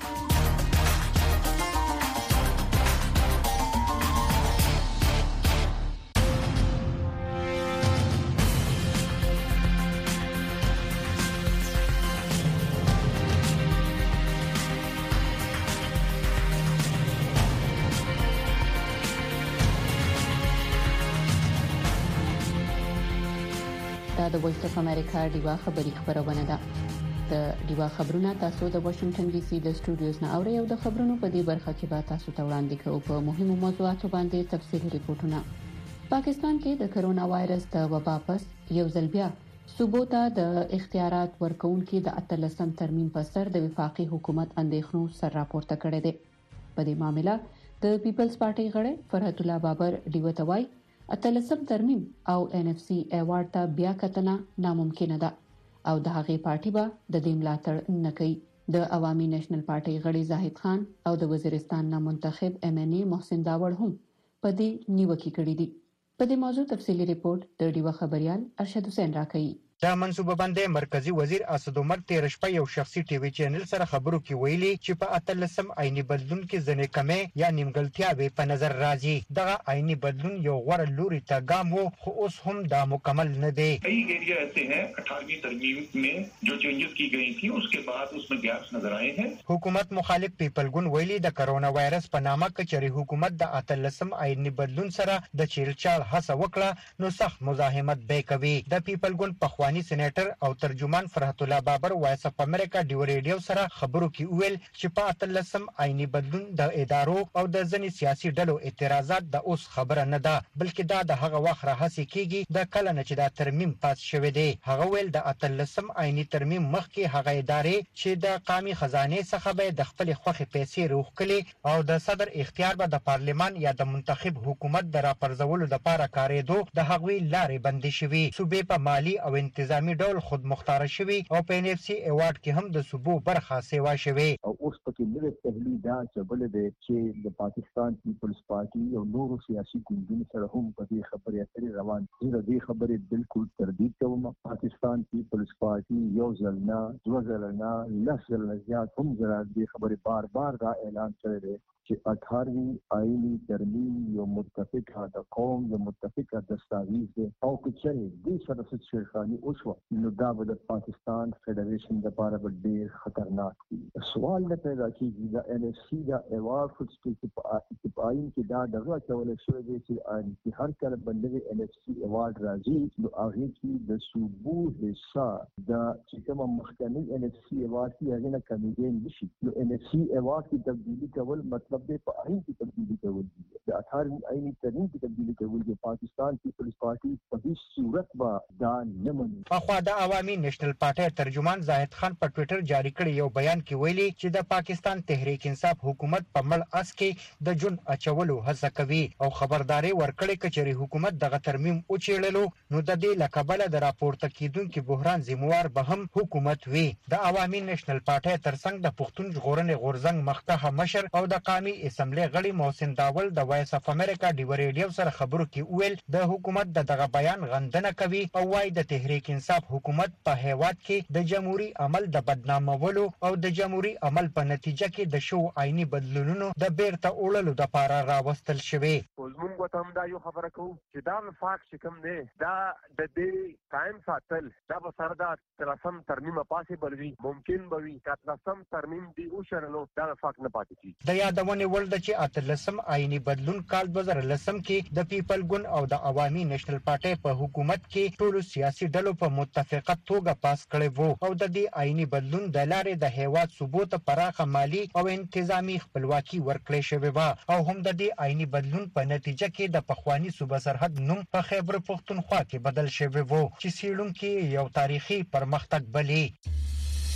د وایس اف امریکا دیوا خبری خبرونه ده. د دیوا خبرونه تاسو د واشنگټن ډي سي د سټوډیوز نه اورئ او د خبرونو په دې برخه کې به تاسو ته وړاندې کوو په مهمو موضوعاتو باندې تفصیلي ریپورتونه. پاکستان کې د کرونا وایرس د وبا پس یو ځل بیا صوبو ته د اختیارات ورکوونکو د اتلسم ترمیم په سر د وفاقي حکومت اندېښنو سر راپورته کړی دی. په دې معاملې د پیپلز پارټي غړي فرحت الله بابر دیوتوای اتلسم ترمیم او ان اف سي ایوارډ ته بیا کتنه ناممکنه ده او د هغې پارټي به د دې ملاتړ نه کوي. د عوامي نېشنل پارټي غړي زاهد خان او د وزیرستان نه منتخب ام ان ای محسن داوړ هم په دې نیوکه کړې دي. په دې موضوع تفصیلی ریپورت د ډیوا خبريال ارشد حسین راکړي. دا منصوبه باندې مرکزی وزیر اسد عمر تیر شپه یو شخصي ټي وي چینل سره خبرو کې ویلي چې په اتلسم عیني بدلون کې ځنې کمې یا نیمګړتیاوې په نظر راځي. دغه عیني بدلون یو غوړ لوري ته ګام وو خو اوس هم دا مکمل نه دی. کئی ایریا ایسے ہیں اٹھارہویں ترمیم میں جو چینجز کی گئی تھی اس کے بعد اس میں گیپس نظر آئے ہیں. حکومت مخالف پیپل ګوند ویلي د کرونا وایرس په نامه کچري حکومت د اتلسم عیني بدلون سره د چیلچال هڅه وکړه نو سخت مزاحمت به کوي. د پیپل ګوند پخوانی سېنیټر او ترجمان فرحت الله بابر وایس اف امریکا ډیو ریډیو سره خبرو کې ویل چې په اتلسم عیني بدلون د ادارو او د ځینې سیاسي ډلو اعتراضات د اوس خبره نه ده بلکې دا د هغه وخت راهسي کیږي د کله نه چې دا ترمیم پاس شوی دی. هغه ویل د اتلسم عیني ترمیم مخکې هغه ادارې چې د قامي خزانه څخه به د خپل خوخي پیسې روخکلي او د صدر اختیار به د پارلمان یا د منتخب حکومت د راپرځولو لپاره کارېدو د هغوی لارې بندي شوي. صوبې په مالی او انتظامی ډول خود مختار شوي او په ان اف سي ایوارډ کې هم د صوبو برخه سیوا شوي. او اوس پکې نوې پهلي دا چې بل دی چې د پاکستان پیپلز پارټي او نورو سیاسي ګوندونو سره هم په دې خبرې اترې روان دي. د دې خبرې بالکل تردید کوم. پاکستان پیپلز پارټي یو ځل نه دوه ځل نه لس ځل زیات هم زره دې خبرې بار بار دا اعلان کړی دی چې اٹھارہویں آئینی ترمیم یو متفقه د قوم یو متفقه دستاویز دی او که چېرې دې سره څه شیرخاني وشوه نو دا به د پاکستان فدریشن لپاره به ډېر خطرناک وي. سوال نه پیدا کېږي د ان اف سي دا ایوارډ خو چې په آئین کې دا دغه اچولی شوی دی چې هر کله به نوی ان اف سي ایوارډ راځي نو هغې کې د صوبو حصه د چې کومه مخکنۍ ان اف سي ایوارډ کې هغې نه کمیدی نه شي. نو ان اف سي ایوارډ کې تبدیلي کول مطلب د په آئین کې تبدیلی کول دي. د اٹھارہویں آئینی ترمیم کې تبدیلی کول دي. پاکستان پیپلز پارټي په هیڅ صورت به دا نه مني. اخوا د عوامي نېشنل پارټي ترجمان زاهد خان په ټوئیټر جاری کړی یو بیان کې ویلي چې د پاکستان تحریک انصاف حکومت په مل اس کې د جون اچولو هڅه کوي او خبرداري ورکړي کچري حکومت دغه ترمیم او چیړلو نو د دې لکبل د راپورته کیدونکو بحران ذمہوار به هم حکومت وي. د عوامي نېشنل پارټي ترڅنګ د پښتون ژغورنې غورزنګ مخکښ مشر او د قامي اسمبلی غړي محسن داول د وایس اف امریکا ډیو ریډیو سره خبرو کې ویل د حکومت د دغه بیان غندنه کوي او وايي د تحریک انصاف حکومت په هیواد کې د جمهوریت عمل د بدنامولو او د جمهوریت عمل په نتیجه کې د شو عیني بدلونونو د بیرته اوللو د لپاره راوستل شوی. موږ ته هم دا یو خبره کوو چې دا وفاق چې کوم دی دا د دې قائم ساتل دا به سره د اتلسم ترمیم پاسبل وي ممکن به وي چې اتلسم ترمیم دی او شرلو دا وفاق نه پاتې کیږي. د یادونه ول د چې اتلسم عیني بدلون کال دوه زره لسم کې د پیپل ګوند او د عوامي نېشنل پارټي په حکومت کې ټول سیاسي ډلو په متفقه توګه پاس کړی وو او د دې عیني بدلون د لارې د هیواد صوبو ته پراخه مالی او انتظامی خپلواکي ورکړې شوې و او هم د دې عیني بدلون په نتیجه کې د پخوانی صوبه سرحد نوم په خیبر پختونخوا کې بدل شوی وو چې سیړونکو یو تاریخي پرمختګ بلی.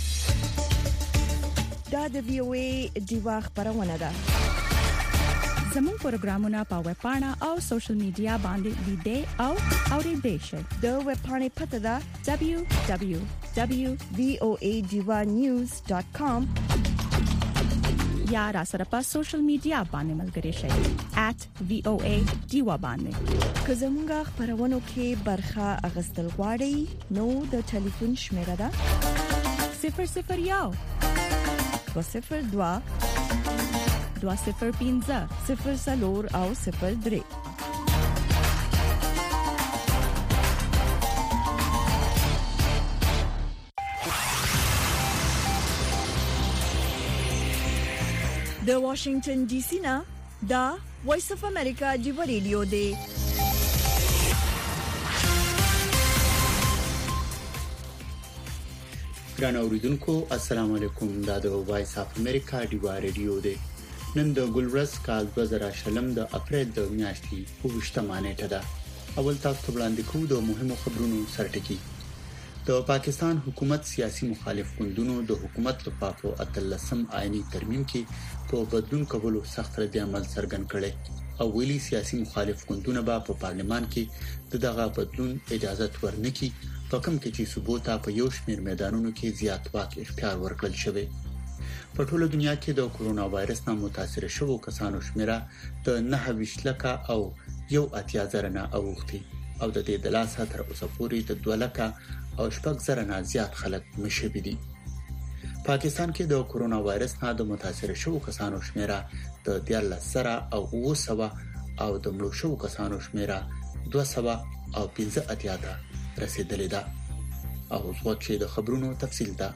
دا د وی او ای دیوا خبرونه ده. زموږ پروګرامونه په ویب پاڼه او سوشل میډیا باندې لیدئ او اوریدئ شئ. د ویب پاڼې پته ده دبليو دبليو دبليو ډاٹ وی او اے ډیوا نیوز ډاټ کام یا را سره په سوشل میډیا باندې ملګری شئ ایٹ وی او اے ډیوا باندې. که زموږ خبرونو کې برخه اغستل غواړئ نو د ټلیفون شمیره ده صفر صفر یو دو صفر دوا دوا صفر پینځه صفر سلور او صفر درې. د واشنگټن ډي سي نه دا وایس اف امریکا دی ریډیو دی. ګران اوریدونکو السلام علیکم. دا د وایس اف امریکا دی ریډیو دی. نن د ګلورس کال دوه زره شلم د اپریل د میاشتې په وشتمه نیټه ده. اول تاسو ته وړاندې کوو د مهمو خبرونو سرټکی. د پاکستان حکومت سیاسي مخالف ګوندونو د حکومت لخوا په اتلسم آئینی ترمیم کې په بدلون کولو سخت رد عمل څرګند کړي او ویلي سیاسي مخالف ګوندونه به په پارلمان کې د دغه بدلون اجازه ورنکړي په کوم کې چې ثبوت په یو شمېر میدانونو کې زیات واک اختیار ورکړل شوی. په ټوله دنیا کې د کورونا وایرس نه متاثر شوو کسانو شمیره د نه ویشت لکه او یو اتیا زره نه اوختي او د دې د لاسه تر اوسه پورې د دوه لکه او شپږ زره نه زیات خلک مشوي دي. پاکستان کې د کورونا وایرس نه د متاثر شوو کسانو شمیره د دیارلس زره او اوه سوه او د مړو شوو کسانو شمیره دوه سوه او پنځه اتیا ته رسیدلې ده. او څو چې د خبرونو تفصیل ده.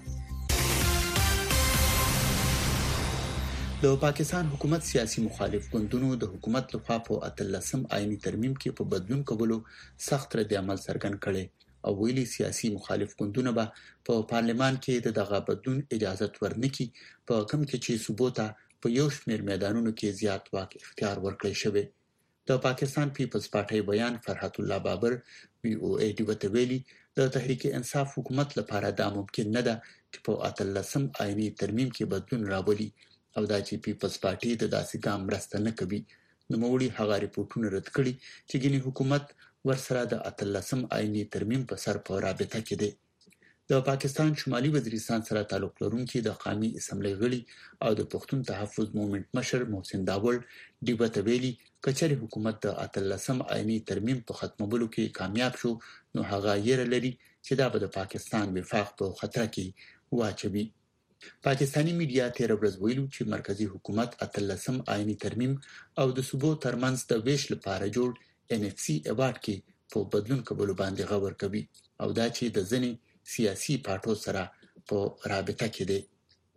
د پاکستان حکومت سیاسي مخالف ګوندونو د حکومت لخوا په اتلسم آئینی ترمیم کې په بدلون کولو سخت رد عمل څرګند کړي او ویلي سیاسي مخالف ګوندونه به په پارلمان کې د دغه بدلون اجازه ورنکړي په کوم کې چې ثبوت په یو شمېر میدانونو کې زیات واک اختیار ورکړي شوی. د پاکستان پیپلز پارټي بیان فرحت الله بابر وی او ای ډی وته ویلي د تحریک انصاف حکومت لپاره دا ممکن نه ده چې په اتلسم آئینی ترمیم کې بدلون راولي او دا چې پیپلز پارټي د داسې ګام مرسته نه کوي. نو موري هغه ریپورتونه رد کړي چې ګینی حکومت ورسره د اتلسم آئینی ترمیم په سر په رابطه کې دی. د پاکستان شمالي وزیرستان سره تعلق لرونکي د قومي اسمبلی غړي او د پښتون تحفظ موومېنټ مشر محسن داول دی وتویلي کچري حکومت د اتلسم آئینی ترمیم په ختمولو کې کامیاب شو نو هغه یې لري چې دا به د پاکستان وفاق په خطر کې واچوي. پاکستانی میډیا تیر ورځ ویلو چې مرکزی حکومت اتلسم آئینی ترمیم او د صوبو ترمنځ د ویش لپاره جوړ ان اف سی ایوارډ کې په بدلون کولو باندې غور کوي او دا چې د ځنې سیاسي پارټو سره په رابطه کې دی.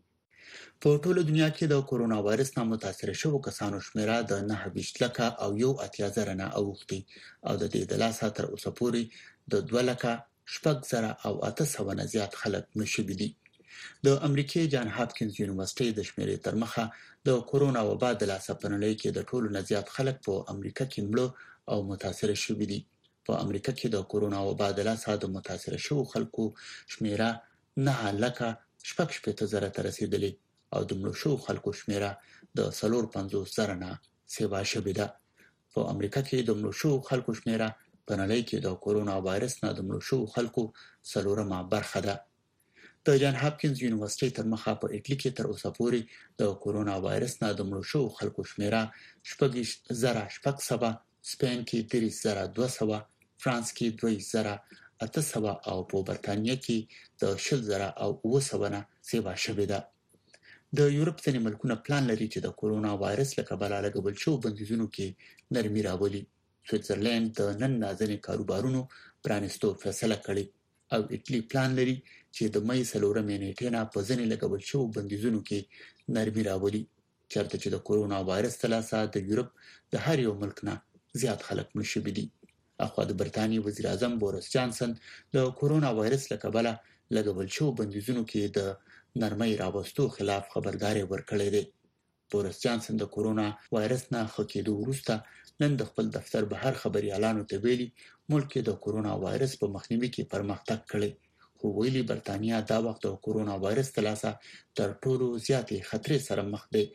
په ټوله دنیا کې د کورونا وایرس نه متاثر شوو کسانو شمیره د نه ویشت لکه او یو اتیا زره نه اوختي او د دې د لاسه تر اوسه پورې د دوه لکه شپږ زره او اته سوه نه زیات خلک مشوي دي. د امریکای جان هاپکینز یونیورسيټي د شمیرې تر مخه د کورونا وبا د لاسه په نړۍ کې د ټولو نه زیات خلک په امریکا کې مړ او متاثر شوي دي. په امریکا کې د کورونا وبا د لاسه د متاثر شوو خلکو شمیره نه لکه شپږ شپږ زره ته رسیدلې او د مړو شوو خلکو شمیره د څلور پنځوس زره نه سیوا شوې ده. په امریکا کې د مړو شوو خلکو شمیره په نړۍ کې د کورونا وایرس نه د مړو شوو خلکو څلورمه برخه ده. د جان هاپکینز یونیورسيټي تر مخه په اټلی کې تر اوسه پورې د کورونا وایرس نه د مړو شوو خلکو شمیره شپږ زره شپږ سوه، سپین کې درې زره دوه سوه، فرانس کې دوه زره اته سوه او په برتانیې کې د شل زره او اوه سوه نه سیوا شوې ده. د یورپ ځینې ملکونه پلان لري چې د کورونا وایرس له کبله لګول شوو بندیزونو کې نرمي راولي. سویټزرلند د نن نازنې کاروبارونو پرانیستو فیصله کړې او اټلی پلان لري چې د مې څلورمې نیټې نه په ځینې لګول شوو بندیزونو کې نرمي راولي چېرته چې د کورونا وایرس د لاسه د یورپ د هر یو ملک نه زیات خلک مړه شوي دي. اخوا د برتانیې وزیر اعظم بوریس جانسن د کورونا وایرس له کبله لګول شوو بندیزونو کې د نرمۍ راوستو خلاف خبرداري ورکړې ده. بوریس جانسن د کورونا وایرس نه ښه کېدو وروسته نن د خپل دفتر بهر خبريالانو ته ویلي ملک د کورونا وایرس په مخنیوي کې پرمختګ کړی خو ویلي برتانیا دا وخت د کورونا وایرس تلاسه تر ټولو زیاتې خطرې سره مخ ده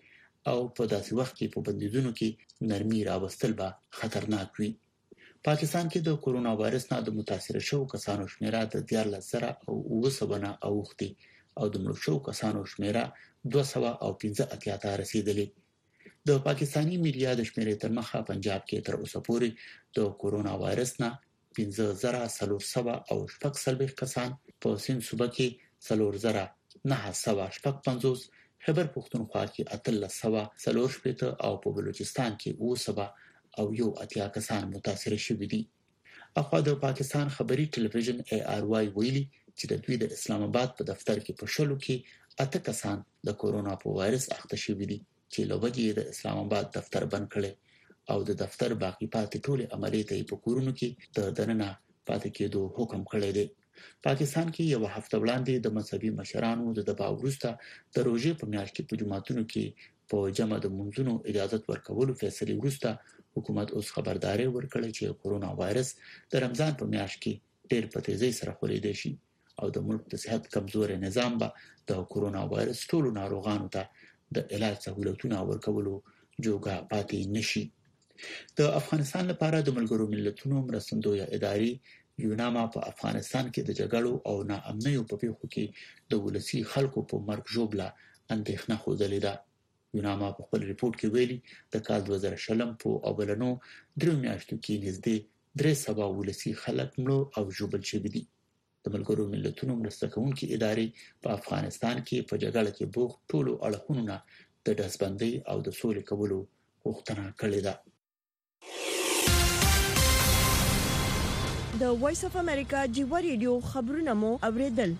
او په داسې وخت کې په بندیزونو کې نرمي راوستل به خطرناک وي. پاکستان کې د کورونا وایرس نه د متاثر شوو کسانو شمیره د دیارلس زره او اوه سوه نه اوښتي او د مړو شوو کسانو شمیره دوه سوه او پنځه اتیا ته رسیدلې. د پاکستاني میډیا د شمیرې تر مخه پنجاب کې تر اوسه پورې د کورونا وایرس نه پنځه زره څلور سوه او شپږ څلوېښت کسان، په سند صوبه کې څلور زره نه سوه شپږ پنځوس، خیبر پښتونخوا کې اتلس سوه څلور شپېته او په بلوچستان کې اوه سوه او یو اتیا کسان متاثر شوي دي. اخوا د پاکستان خبري ټلویزیون ای آر واي ویلي چې د دوی د اسلام آباد په دفتر کې په شلو کې اته کسان د کورونا په وایرس اخته شوي دي چې له وجې د اسلام آباد دفتر بند کړي او د دفتر باقي پاتې ټول عملیات یې په کورونو کې د دننه پاتې کېدو حکم کړی دی. پاکستان کې یو هفته وړاندې د مذهبي مشرانو د دباو وروسته د روژې په میاشت کې په جماعتونو کې په جمع د منځونو اجازه ورکولو فیصله وروسته حکومت اوس خبرداري ورکړي چې کورونا وایرس د رمضان په میاشت کې ډېر په تیزی سره خورېدای شي او د ملک د صحت کمزوري نظام به د کورونا وایرس ټول ناروغانو ته د علاج سہولتونه ورکولو جوګه پاتې نشي. د افغانستان لپاره د ملګرو ملتونو مرستندویه ادارې یوناما په افغانستان کې د جګړو او ناامنیو په پیښو کې د ولسی خلکو په مرګ ژوبله اندېښنه خوځلې ده. یوناما په خپل ریپورت کې ویلي د کال دوه زره شلم په اولنو درې میاشتو کې نږدې درې سوه ولسی خلک مړه او ژوبل شوي دي. د ملګرو ملتونو مرسته کوونکې ادارې په افغانستان کې په جګړه کې بوخت ټولو اړخونو نه د ډزبندۍ او د سولې کولو غوښتنه کړې ده. د وایس اف امریکا جیوا ریډیو خبرونه مو اوریدل.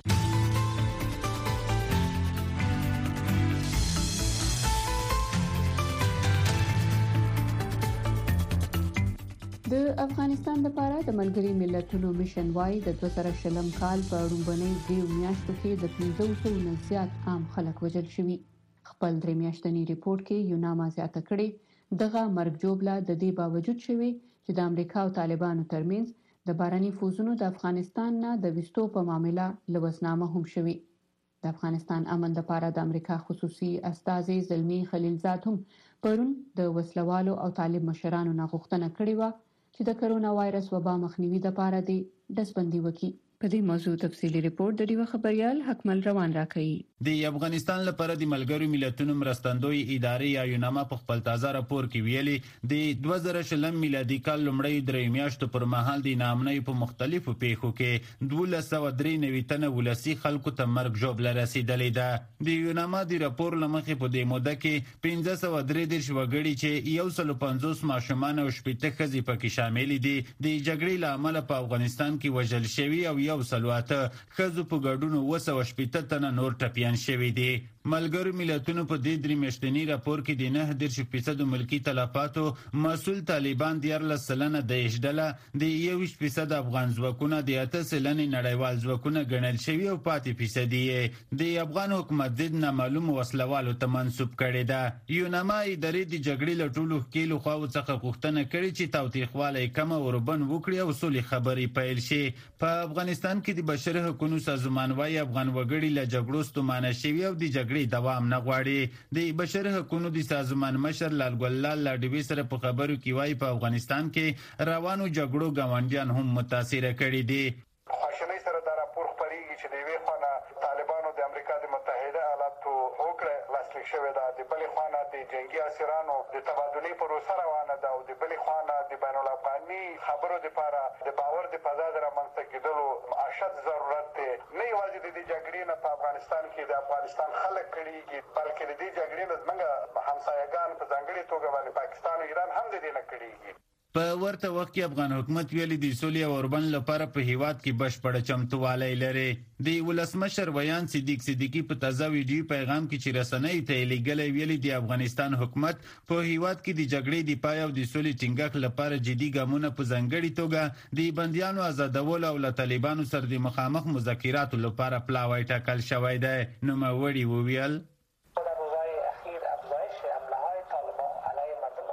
د افغانستان لپاره د ملګري ملتونو میشن وايي د دوه زره شلم کال په لومړنۍ دریو میاشتو کې د پنځه سوه نه زیات عام خلک وژل شوي. خپل درې میاشتنی ریپورت کې یوناما زیاته کړې دغه مرګ جوړه د دې باوجود شوی چې د امریکا او طالبانو ترمنځ د بارني فوزونو د افغانستان نه د وستو په معاملې لوزنامه هم شوی. د افغانستان امن لپاره د امریکا خصوصي استازي زلمی خلیلزاد هم پرون د وسلوالو او طالب مشرانو نه غوښتنه کړې و چې د کرونا وایرس وبا مخنیوي لپاره د ډزبندي وکړي. په دې موضوع تفصیلی ریپورت د ډیو خبريال حکمل روان راکړي. د افغانستان لپاره د ملګرو ملتونو مرستندوی ادارې یا یوناما په خپل تازه راپور کې ویلي د دوه زره شلم میلادي کال لومړی درې میاشتو پر مهال د نامنۍ په مختلفو پیښو کې دولس سوه درې نوي تنه ولسی خلکو ته مرګ ژوبله رسیدلې ده. د یوناما د راپور لمخې په دې موده کې پنځه سوه درې دېرش وګړي چې یو سل پنځوس ماشومان او شپېته ښځې پکې شامل دي د جګړې له امله په افغانستان کې وژل شوي او یو سلواته ښځو په ګډون اوه سوه شپېته تنه نور ټپیان شوي دي. ملګرو ملتونو په دې درې میاشتني راپور کې د نه دېرش فیصد ملکی تلفاتو مسؤل طالبان دیارلس سلنه داعش ډله د یوویشت فیصد افغان ځواکونه د اته سلنې نړیوال ځواکونه ګڼل شوي او پاتې فیصدي یې د افغان حکومت ضد نامعلوم وسلوالو ته منسوب کړې ده. یوناما ادارې د جګړې له ټولو ښکېلو خواو څخه غوښتنه کړې چې تاوتریخوالی کم او اوربند وکړي او سولې خبرې پیل شي. په افغانستان کې د بشري حقوقو سازمان وايي افغان وګړي له جګړو ستومانه شوي او د جګړې دوام نه غواړي. د بشري حقوقو د سازمان مشر لال ګلال لاډوي سره په خبرو کې وايي په افغانستان کې روانو جګړو ګاونډیان هم متاثر کړي دي. خواشنۍ سره دا راپور خپرېږي چې د یوې خوا نه طالبانو د امریکا د متحده ایالاتو هوکړه لاسلیک شوې ده، د بلې خوا نه د جنګي اسیرانو د تبادلې پروسه روانه ده او د بلې خوا نه د بین الافغاني خبرو دپاره د باور د فضا د رامنځته کېدلو اشد ضرورت دی. نه یوازې د دې جګړې نه په افغانستان کې د افغانستان خلک کړېږي بلکې د دې جګړې نه زموږ همسایګان په ځانګړې توګه باندې پاکستان او ایران هم د دې نه کړېږي. په ورته وخت کې افغان حکومت ویلي د سولې او اوربند لپاره په هیواد کې بشپړه چمتووالی لري. د ولسمشر ویان صدیق صدیقي په تازه ویډیو پیغام کې چې رسنۍ ته یې لیږلی ویلي د افغانستان حکومت په هیواد کې د جګړې د پای او د سولې ټینګښت لپاره جدي ګامونه په ځانګړې توګه د بندیانو آزادولو او له طالبانو سره د مخامخ مذاکراتو لپاره پلاوی ټاکل شوی دی. نوموړي وویل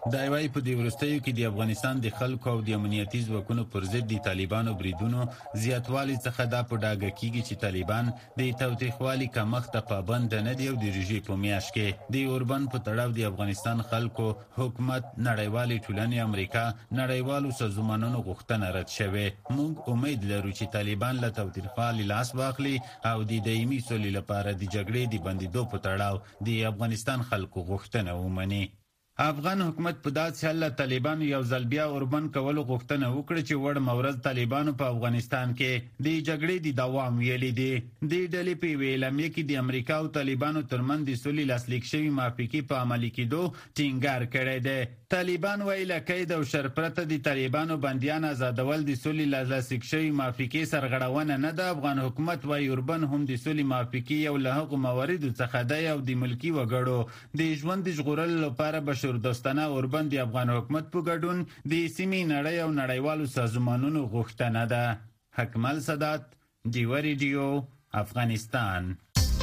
دا وایي په دې وروستیو کې د افغانستان د خلکو او د امنیتي ځواکونو پر ضد د طالبانو بریدونو زیاتوالي څخه دا په ډاګه کیږي چې طالبان د تاوتریخوالي کمښت ته پابند نه دي او د رژیم په میاشت کې د اوربند په تړاو د افغانستان خلکو حکومت نړیوالې ټولنې امریکا نړیوالو سازمانونو غوښتنه رد شوې. موږ امید لرو چې طالبان له تاوتریخوالي لاس واخلي او د دایمي سولې لپاره د جګړې د بندیدو په تړاو د افغانستان خلکو غوښتنه ومني. افغان حکومت په داسې حال له طالبانو یو ځل بیا اوربند کولو غوښتنه وکړه چې وړ مورز طالبانو په افغانستان کې د جګړې د دوام ویلي دي. د ډلې په یوې اعلامیه کې د امریکا او طالبانو ترمنځ د سولې لاسلیک شوي موافقې په عملي کېدو ټینګار کړی دی. طالبان وایي له قید او شر پرته د طالبانو بندیان آزادول د سولې له لاسلیک شوي موافقې سرغړونه نه ده. افغان حکومت وایي اوربند هم د سولې موافقې یو له هغو مواردو څخه دی او د ملکي وګړو د ژوند د ژغورلو لپاره بشر دوستانه اوربند د افغان حکومت په ګډون د سیمې نړۍ او نړیوالو سازمانونو غوښتنه ده. حکمل سادات، ډیوه ریډیو، افغانستان.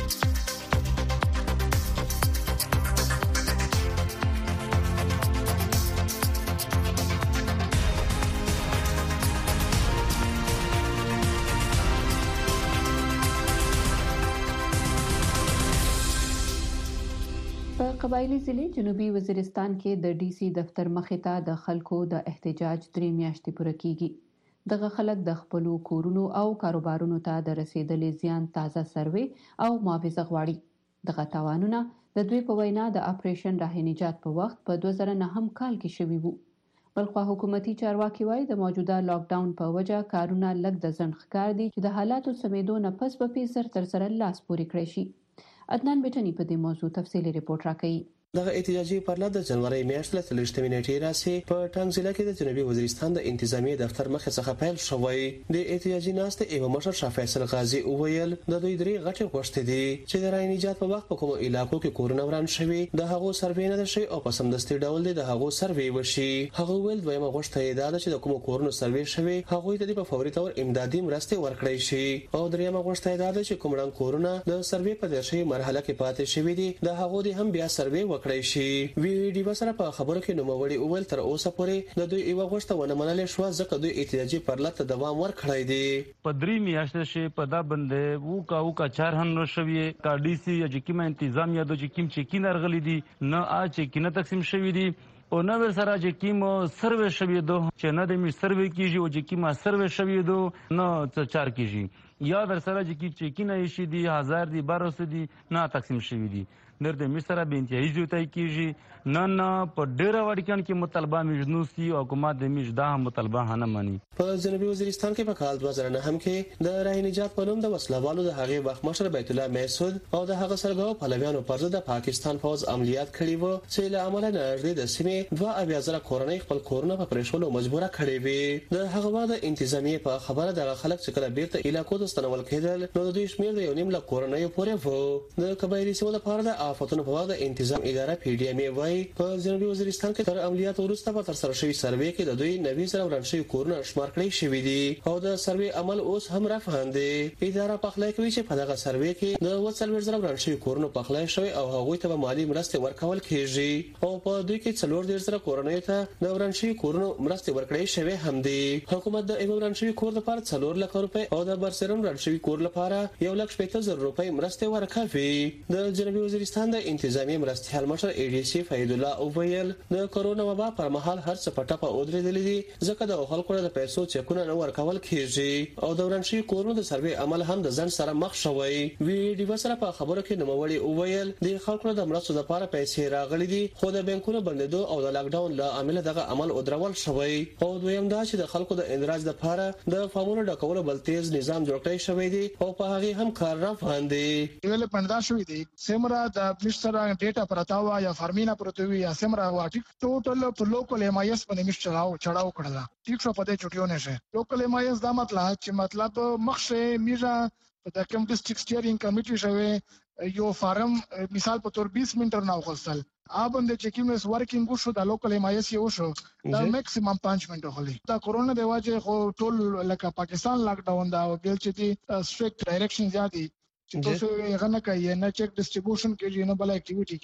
قبایلی ضلع جنوبي وزیرستان کې د ډي سي دفتر مخې ته د خلکو د احتجاج درې میاشتې پوره کیږي. دغه خلک د خپل کورونو او کاروبارونو ته د رسیدلې زیان تازه سروې او معاوضه غواړي. دغه تاوانونه د دوی په وینا د اپریشن راه نجات په وخت په دوه زره نهم کال کې شوي وو. بلخوا حکومتي چارواکي وایي د موجوده لاک ډاون په وجه کارونه لږ د ځنډ ښکار دي چې د حالاتو سمېدو نه پس به پیسر تر سره لاس پورې کړی شي. عدنان بیٹنی په دې موضوع تفصیلی رپورت راکړي. دغه احتجاجي پرله د جنوري میاشتې له څلوېښتمې نیټې راځي په ټانګ ضلع کې د جنوبي وزیرستان د انتظامی دفتر مخې څخه پیل شوی. د احتجاجي ناستې ایو مشر شاه فیصل غازی وویل د دوی درې غټې غوښتنې دي چې د رای نجات په وخت په کومو علاقو کې کورونه وران شوي د هغو سروې نه شي او په سمدستي ډول د هغو سروې وشي. هغه ویل دویمه غوښتنه دا ده چې د کومو کورونو سروې شوي هغه ته په فوري تور امدادي مرستې ورکړي شي او دریمه غوښتنه دا ده چې کوم رنګ کورونه د سروې په درشي مرحله کې پاتې شوي دي د هغو د هم بیا سروې وکړي شي. وی ډي وسره په خبرو کې نوموړي اول تر اوسه پورې د دوی یو غوښتنه ونه منلې شو ځکه دوی احتجاجي پرلط دوام ورکړی دی. په درې میاشتې شي په دا باندې وو کا وو کا چار هم نو شوی کا ډي سي یا کوم تنظیم یا د کوم چکین ارغلی دي نه ا چکینه تقسیم شوی دي او نو سره چې کیمو سروې شوی دو چې نه د می سروې کیږي او چې کیما سروې شوی دو نه چار کیږي یا در سره چې چکینه شي دي هزار دي بارو سو دي نه تقسیم شوی دي نر د مصر به انتهایی جوړتای کیږي نه نه په ډیره وړکان کې مطالبه مجنوسی او حکومت د مجدا مطالبه نه مانی. په جنوبي وزیرستان کې په کال دوه زره نه هم کې د رای نجات په نوم د وسلوالو د هغې وخت مشر بیت الله محسود او د هغه سرګاو پلویانو پر ضد د پاکستان فوج عملیات کړي وو چې له امله نړۍ د سیمې دوه اویا زره کورنۍ خپل کورونه په پرېښولو مجبوره کړي وي. د هغه وخت انتظامیه په خبره د خلک چې کله بیرته علاقو ته ستنول کېدل نو د دوی شمیر د یو نیم لک کورنۍ پورې وو. د قبایلی سیمو لپاره د آفتونو په وخت د انتظام اداره پی ډی ام وايي په جنوبي وزیرستان کې تر عملیات وروسته په تر سره شوی سروې کې د دوی نوي زره وران شوي کورونه شمار کړی شوی دي او د سروې عمل اوس هم روان دی. اداره پخلی کوي چې په دغه سروې کې د وڅلور زره وران شوي کورونه پخلی شوی او هغوی ته مالی مرستې ورکول کیږي او په دوی کې څلور دېرش زره کورنۍ ته د وران شوي کورونو مرستې ورکړې شوی هم دي. حکومت د ایو وران شوي کور لپاره څلور لک روپۍ او د برسرن وران شوي کور لپاره یو لک شپږ زره روپۍ مرستې ورکوي. د جنوبي وزیرستان د انتظامی مرستیال مشر ای ډي سي فید الله اوویل د کرونا وبا پر مهال هر څه پټه په اودرېدلې دي ځکه د خلکو د پیسو چکونه نه ورکول کیږي او د ورانشي کورونو د سروې عمل هم د ځن سره مخ شوی. وی ډي وسره په خبرو کې نوموړي اوویل د خلکو د مرستو لپاره پیسې راغلي دي خو د بانکونو بندیدو او د لاک ډاون له عامل دغه عمل اودرول شوی او دویم دا چې د خلکو د اندراج لپاره د فارمونو ډکولو بل تیز نظام جوړ کړی شوی دی او په هغه هم کار روان دی. ویل پندا شوی دی سیمرا د پلیسټر ډیټا پرتاوا یا فارمینا پروتوي یا سیمرا واټی ټوټل په لوکل ایم آی ایس باندې مش چلاو چړاو کړل. ټیک شو په دې چټیو نه شه لوکل ایم آی ایس دا مطلب چې مطلب مخشه میرا د کوم ډیسټریکټ سټیرینګ کمیټي شوی یو فارم مثال په تور بیس منټر نه وخصل ابند چې کیمس ورکینګ شو د لوکل ایم آی ایس یو شو دا میکسیمم پنځه منټه خلی دا کورونا دی واجه خو ټول لکه پاکستان لاک ډاون دا او بل چې دی سټریکټ ډایرکشن زیاتی چې تاسو یې غنه کوي نه چیک ډیسټریبیوشن کېږي نه بل اکټیویټي کېږي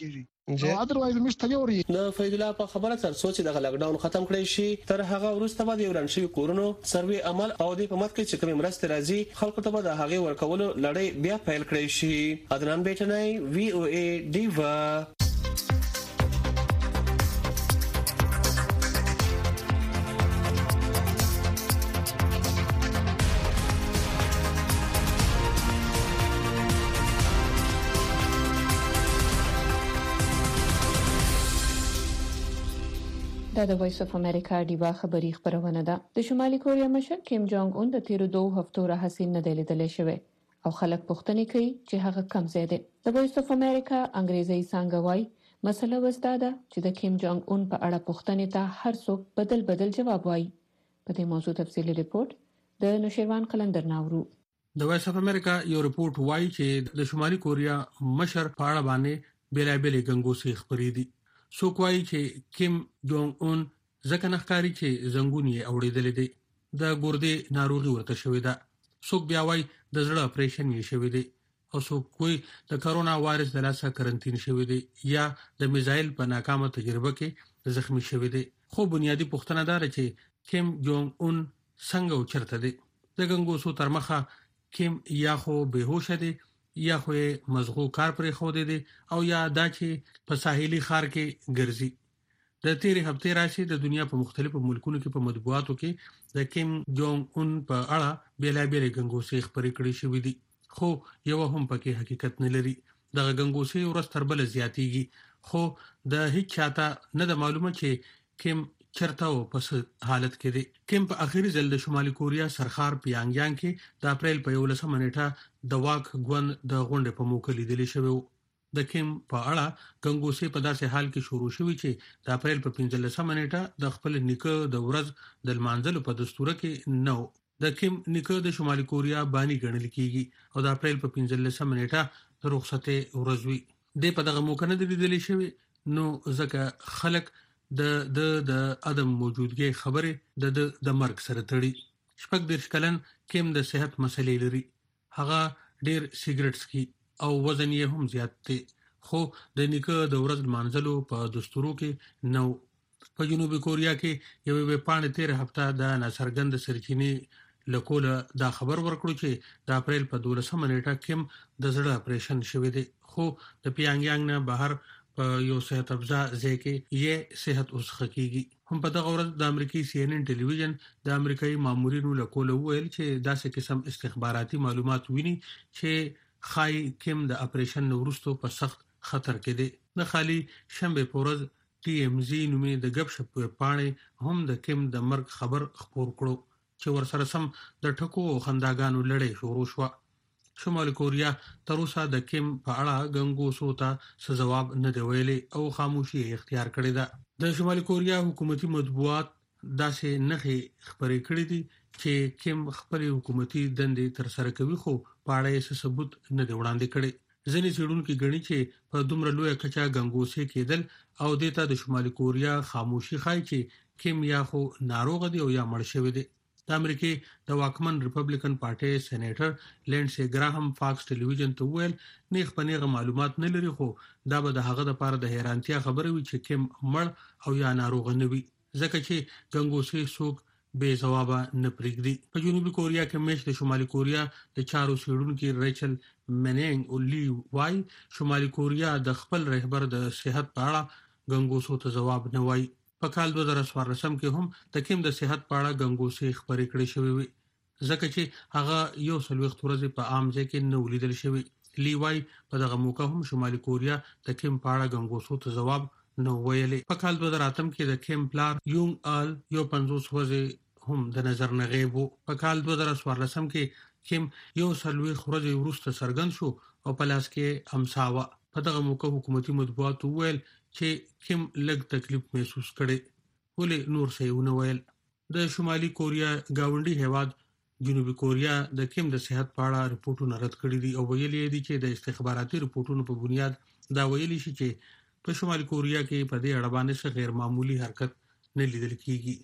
نو اذروایز مش تلوري نو فیض الله په خبره تر سوچ د لاک ډاون ختم کړی شي تر هغه وروسته به د ورانشي کورونو سروي عمل او د پمات کې چې کوم مرسته راځي خلکو ته به د هغه ورکولو لړۍ بیا پیل کړی شي. عدنان بیٹنای وی او ای دیوا. دا د وایس اف امریکا دیوا خبری خبرونه ده. د شمالي کوریا مشر کیم جونګ اون د تیرو دوه هفتو راهیسې نه دی لیدل شوی او خلک پوښتنه کوي چې هغه کم ځای دی. د وایس اف امریکا انګریزي څنګه وایي مسله وستاده چې د کیم جونګ اون په اړه پوښتنې ته هر څوک بدل بدل جواب وایي. په دې موضوع تفصیلی ریپورت د نوشیروان قلندر ناورو. د وایس اف امریکا یو ریپورت وایي چې د شمالي کوریا مشر په اړه باندې بیلابېلې ګنګوسې خبرې دي. څوک وایي چې کیم جونګ اون ځکه نخکاری چې زنګون یې اوریدل دي د ګردې ناروغي ورته شوې ده. څوک بیا وایي د زړه اپریشن یې شوی دی او څوک وایي د کرونا وایرس د لاسه کرنټین شوی دی یا د میزایل په ناکامه تجربه کې زخمی شوی دی. خو بنیادی پوښتنه ده چې کیم جونګ اون څنګه او چرته دی. د ګنګوسو تر مخه کیم یا خو بهوش دی یا خو مزغو کار پرې خو دی او یا دا چې په ساحلي ښار کې ګرځي. د تیرې هفته راشي د دنیا په مختلفو ملکونو کې په مطبوعاتو کې د کیم جونګ اون په اړه بیلابېلې ګنګوسې خبرې کړې شوې دي خو یو هم پکې حقیقت نه لري. د ګنګوسې ورځ تر بل زیاتېږي خو د هیڅ چاته نه د معلومه چې کیم چرته او پس حالت کې دی. کیم په اخیری ځل د شمالي کوریا سرخار پیانګیانګ کې د اپریل په یولسمه نیټه د واک غوند د غونډې په موقع لیدل شوی. د کیم په اړه ګنګوسې په داسې حال کې شروع شوې چې د اپریل په پنځلسمه نیټه د خپل نیکه د ورځ د لمانځلو په دستور کې نو. د کیم نیکه د شمالي کوریا بانی ګڼل کیږي او د اپریل په پنځلسمه نیټه د رخصتۍ ورځ وي. د په دغه موقع نه لیدل شوی نو ځکه خلک د د د ادم موجودګي خبره د د مرګ سره تړي. شپږ د شکلن کیم د صحت مسلې لري. هغه ډیر سیګریټ سکي او وزن یې هم زیات دی خو د نیکه د ورځ مانځلو په دستورو کې نو. په جنوبي کوریا کې یو وی پاڼه تیر هفته د ناصرګند سرچینې لکوله دا خبر ورکړو چې د اپریل په دولسمه نیټه کیم د زړه اپریشن شوی دی خو د پیانګیانګ نه بهر په یو صحت افزا ځای کې یې صحت اوس خکېږي. هم په دغه ورځ د امریکای سی ان ان ټلویزیون د امریکایي مامورینو لکوله ویل چې داسې قسم استخباراتي معلومات ویني چې خای کیم د اپریشن وروسته په سخت خطر کې دی. د خالي شنبه پورز ټي ام زی نومې د غب شپ پاڼې هم د کیم د مرګ خبر خبر کړو چې ورسره سم د ټکو او خنداګانو لړۍ شروع شو. شمالي کوریا تر اوسه د کیم په اړه ګنګوسو ته څه جواب نه دی ویلي او خاموشي اختیار کړې ده. د شمالي کوریا حکومتي مطبوعات داسې نخې خبرې کړې دي چې کیم خپل حکومتي دندې تر سره کوي خو په اړه یې ثبوت نه دی وړاندې کړی. ځینې څېړونکي ګڼي چې په دومره لویه کچه ګنګوسې کېدل او دیتا د شمالي کوریا خاموشي ښایي چې کیم یا خو ناروغ دی او یا مړ شوی دی. د امریکای د واکمن ریپبلیکن پارټي سېنیټر لینډسي ګراهم فاکس ټلویزیون ته ویل نیغ پنیغه معلومات نه لري خو دا به د هغه لپاره د حیرانتیا خبره وي چې کیم مړ او یا ناروغ نه وي ځکه چې ګنګوسې څوک بے جواب نه پرېږدي. په جنوبي کوریا کې مېش د شمالي کوریا د چارو څېړونکي ریچل منینګ اولی وای شمالي کوریا د خپل رهبر د صحت په اړه ګنګوسو ته جواب نه وای. په کال دوه زره څوارلسم کې هم د کیم د صحت په اړه ګنګوسې خبرې کړې شوې وي ځکه چې هغه یو څلوېښت ورځې په عام ځای کې نه ولیدل شوی. لی وای په دغه موقع هم شمالي کوریا د کیم په اړه ګنګوسو ته جواب نه ویلي. په کال دوه زره اتم کې د کیم پلار یونګ آل یو پنځوس ورځې هم د نظر نه غیب وو. په کال دوه زره څوارلسم کې کیم یو څلوېښت ورځې وروسته څرګند شو او په لاس کې امسا وه. په دغه موقع حکومتي مطبوعات وویل چې کیم لږ تکلیف محسوس کړي ولې نور څه ونه ویل. د شمالي کوریا گاونډي هیواد جنوبي کوریا د کیم د صحت په اړه ریپورتونه رد کړي دي او ویلي دي چې د استخباراتي ریپورتونو په بنیاد دا ویلي شي چې په شمالي کوریا کې په دې اړه باندې غیر معمولی حرکت نه لیدل کیږي.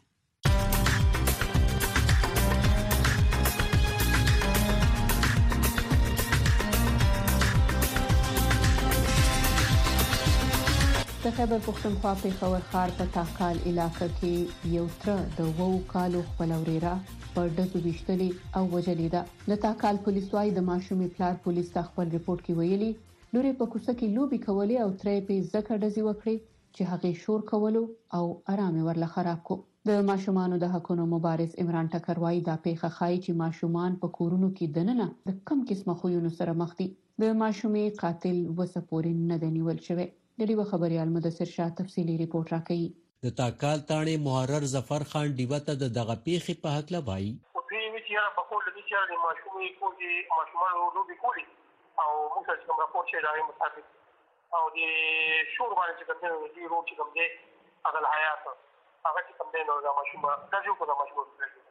د خیبر پښتونخوا پېښور ښار په تاکال علاقې کې یو تر د وو کالو خپل وریرا په ډزو وشتلې او وجلې ده. د تاکال پولیس وايي د ماشومې پلار پولیس ته خپل ریپورت کې ویلي لوري په کوڅه کې لوبي کولې او ترې په زکه ډزې وکړي چې هغه شور کولو او آرام ورله خراب کو. د ماشومانو د حقوقو مبارز عمران ټکر وايي دا پیښه خای چې ماشومان په کورونو کې دننه د کم قسمه خوونو سره مخ دي. د ماشومې قاتل وسپورین نه دی نیول شوی. د دې خبريال مدثر شاه تفصيلي ریپورت راکړي. د تاکال تانه محرر ظفر خان دیوته د دغه پیښې په حق لوي. په دې وچیا په کول د چې د ماشومې کوجي ماشومان لوبي کوي او موږ چې کوم راپور شي راغی مصادف او د شور باندې چې کوم دی روټ چې کوم دی هغه حیات هغه چې کوم دی نو د ماشومه د جو کو د ماشومه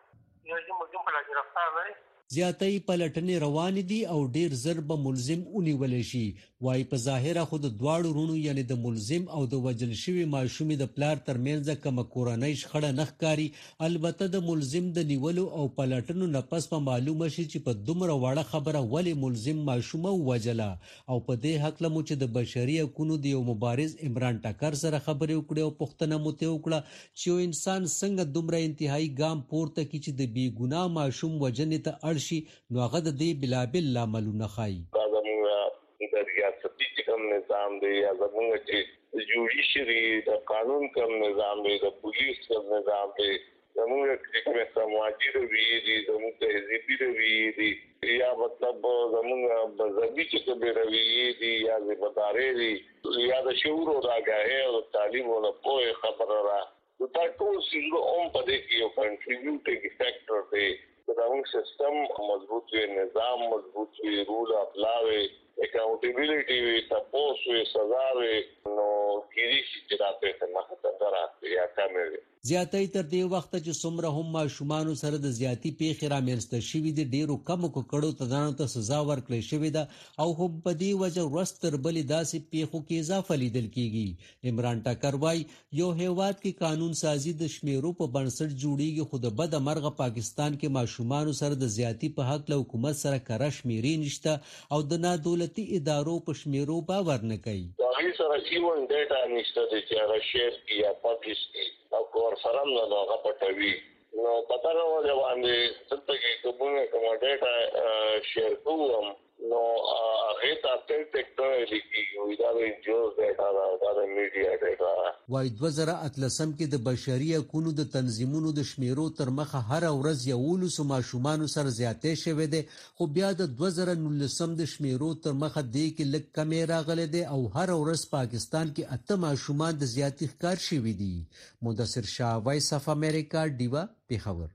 یو چې موږ په لاره راځو نه زیاتې پلټنې روان دي او ډیر زر به ملزم ونیول شي. وای په ظاهره خود دواړو رونو یعنی د ملزم او د وجل شوی ماشومې د پلار ترمنځ کوم کورنۍ شخړه نخکاری. البته د ملزم د نیولو او پلټنو نه پس په معلومه شي چې په دومره وړه خبره ولې ملزم ماشومه وجله. او په دې حق لمو چې د بشري حقوقو د یو مبارز عمران ټکر سره خبرې وکړي او پښتنه مته وکړه چې یو انسان څنګه دومره انتهایی ګام پورته کی چې د بی ګناه ماشوم وجنې ته شي نو هغه د دې بلابل لاملونه خای. دا زموږ د ریاستي کوم نظام دی یا زموږ چې جوډیشري د قانون کوم نظام دی د پولیس کوم نظام دی زموږ چې سماجی روی دی زموږ تهذیبي روی دی یا مطلب زموږ مذهبي چې کوم روی دی یا ذمہداري دی یا د شعور او راګه او تعلیم او په خبره را دا ټول څه هم په دې کې یو کنټریبیوټینګ فیکٹر دی. زموږ سیستم مضبوط وي، نظام مضبوط وي، رول اف لا وي، اکاونټیبিলিټي وي، تپوس وي، سزا وي، نو کیږي چې راته څه مخه راځي یا کامل. زیاتې تر دې وخت چې څومره هم ماشومان سره د زیاتی پیښې را منځته شوې دي ډیرو کم کړو ته ځان ته سزا ورکړې شوې ده او هم په دې وجه ورستر بلې داسې پیښو کې اضافه لیدل کیږي. عمران ټکر وايي یو هیواد کې قانون سازي د شمیرو په بنسټ جوړیږي خو د بد مرغه پاکستان کې ماشومان سره د زیاتی په حق له حکومت سره کړه شمیرې نشته او د نادولتي ادارو په شمیرو باور نه کوي. هغه سره ایون ډیټا نشته چې هغه شیر کی یا پبلش کی او کور سره نو هغه پټوي نو پتا نه و باندې څه کې کومه کومه ډیټا شیر کوم نو هغه تاسو ټیکنالوژي کې دا وی جوړ ډیټا دا میډیا ډیټا وای دوه زره اتلسم کې د بشري حقوقو د تنظیمونو د شمیرو تر مخه هر ورځ یو لس ماشومان سره زیاتې شوه دي خو بیا د دوه زره نولسم د شمیرو تر مخه دی کې لږ کمی راغله دي او هر ورځ پاکستان کې اته ماشومان د زیاتی ښکار شوي دي. مدثر شاه وایس اف امریکا دیوا پیښور.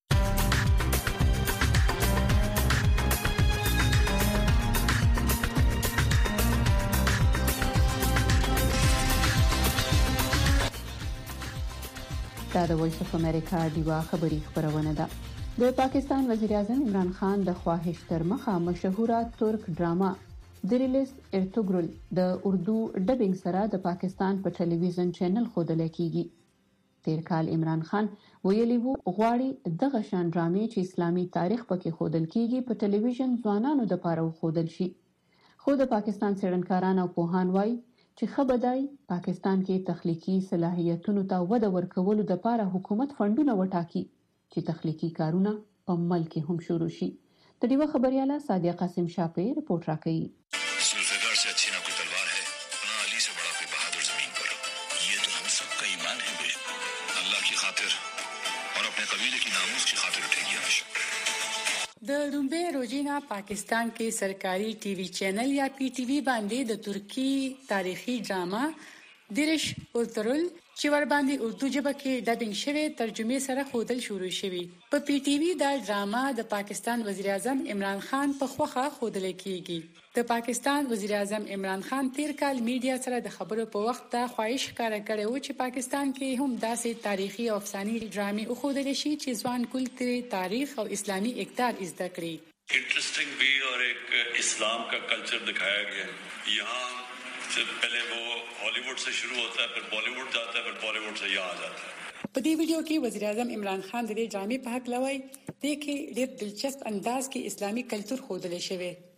دا د وایس اف امریکا دیوا خبری خبرونه ده. د پاکستان وزیر اعظم عمران خان د خواهش تر مخه مشهوره ترک ډراما دریلس ارتوګرل د اردو ډبینګ سره د پاکستان په ټلویزیون چینل خودل کیږي. تیر کال عمران خان ویلي وو غواړي دغه شان ډرامې چې اسلامي تاریخ پکې خودل کیږي په ټلویزیون ځوانانو د پاره خودل شي. خو د پاکستان څېړنکاران او پوهان وایي چې خبردای پاکستان کې تخلیقي صلاحیتونو ته وده ورکولو د لپاره حکومت فندونه وټاکي چې تخلیقي کارونه په ملک کې هم شروع شي. د دې خبرياله سادیا قاسم شاپه رپورت راکړي. ذوالفقار سے اچھی نہ کوئی تلوار ہے نہ علی سے بڑا کوئی بہادر زمین پر. یہ تو ہم سب کا ایمان ہے بے اللہ کی خاطر اور اپنے قبیلے کی ناموس کی خاطر اٹھے گی ہمیشہ. د لومبه روزینا پاکستان کې سرکاري ټي وي چینل یا پی ټي وي باندې د ترکی تاریخي ډراما درش اورترل چې ور باندې اردو ژبه کې ډبینګ شوی ترجمه سره خودل شروع شوی. په پی ټي وي دا ډراما د پاکستان وزیر اعظم عمران خان په خوخه خودل کیږي. د پاکستان وزیر اعظم عمران خان تیر کال میډیا سره د خبرو په وخت دا خواهش ښکاره کړې و چې پاکستان کې هم داسې تاریخي او افسانوي ډرامې خودل شي چې ځوان کلتور تاریخ او اسلامي اقدار زده کړي. انٹرسٹنگ بھی اور ایک اسلام کا کلچر دکھایا گیا ہے. یہاں سے پہلے وہ ہالی ووڈ سے شروع ہوتا ہے پھر بالی ووڈ جاتا ہے پھر بالی ووڈ سے یہاں آ جاتا ہے. په دې ویډیو کې وزیر اعظم عمران خان د دې ډرامې په حق لوي د کې ډېر دلچسپ انداز کې اسلامي کلچر خودل شوی.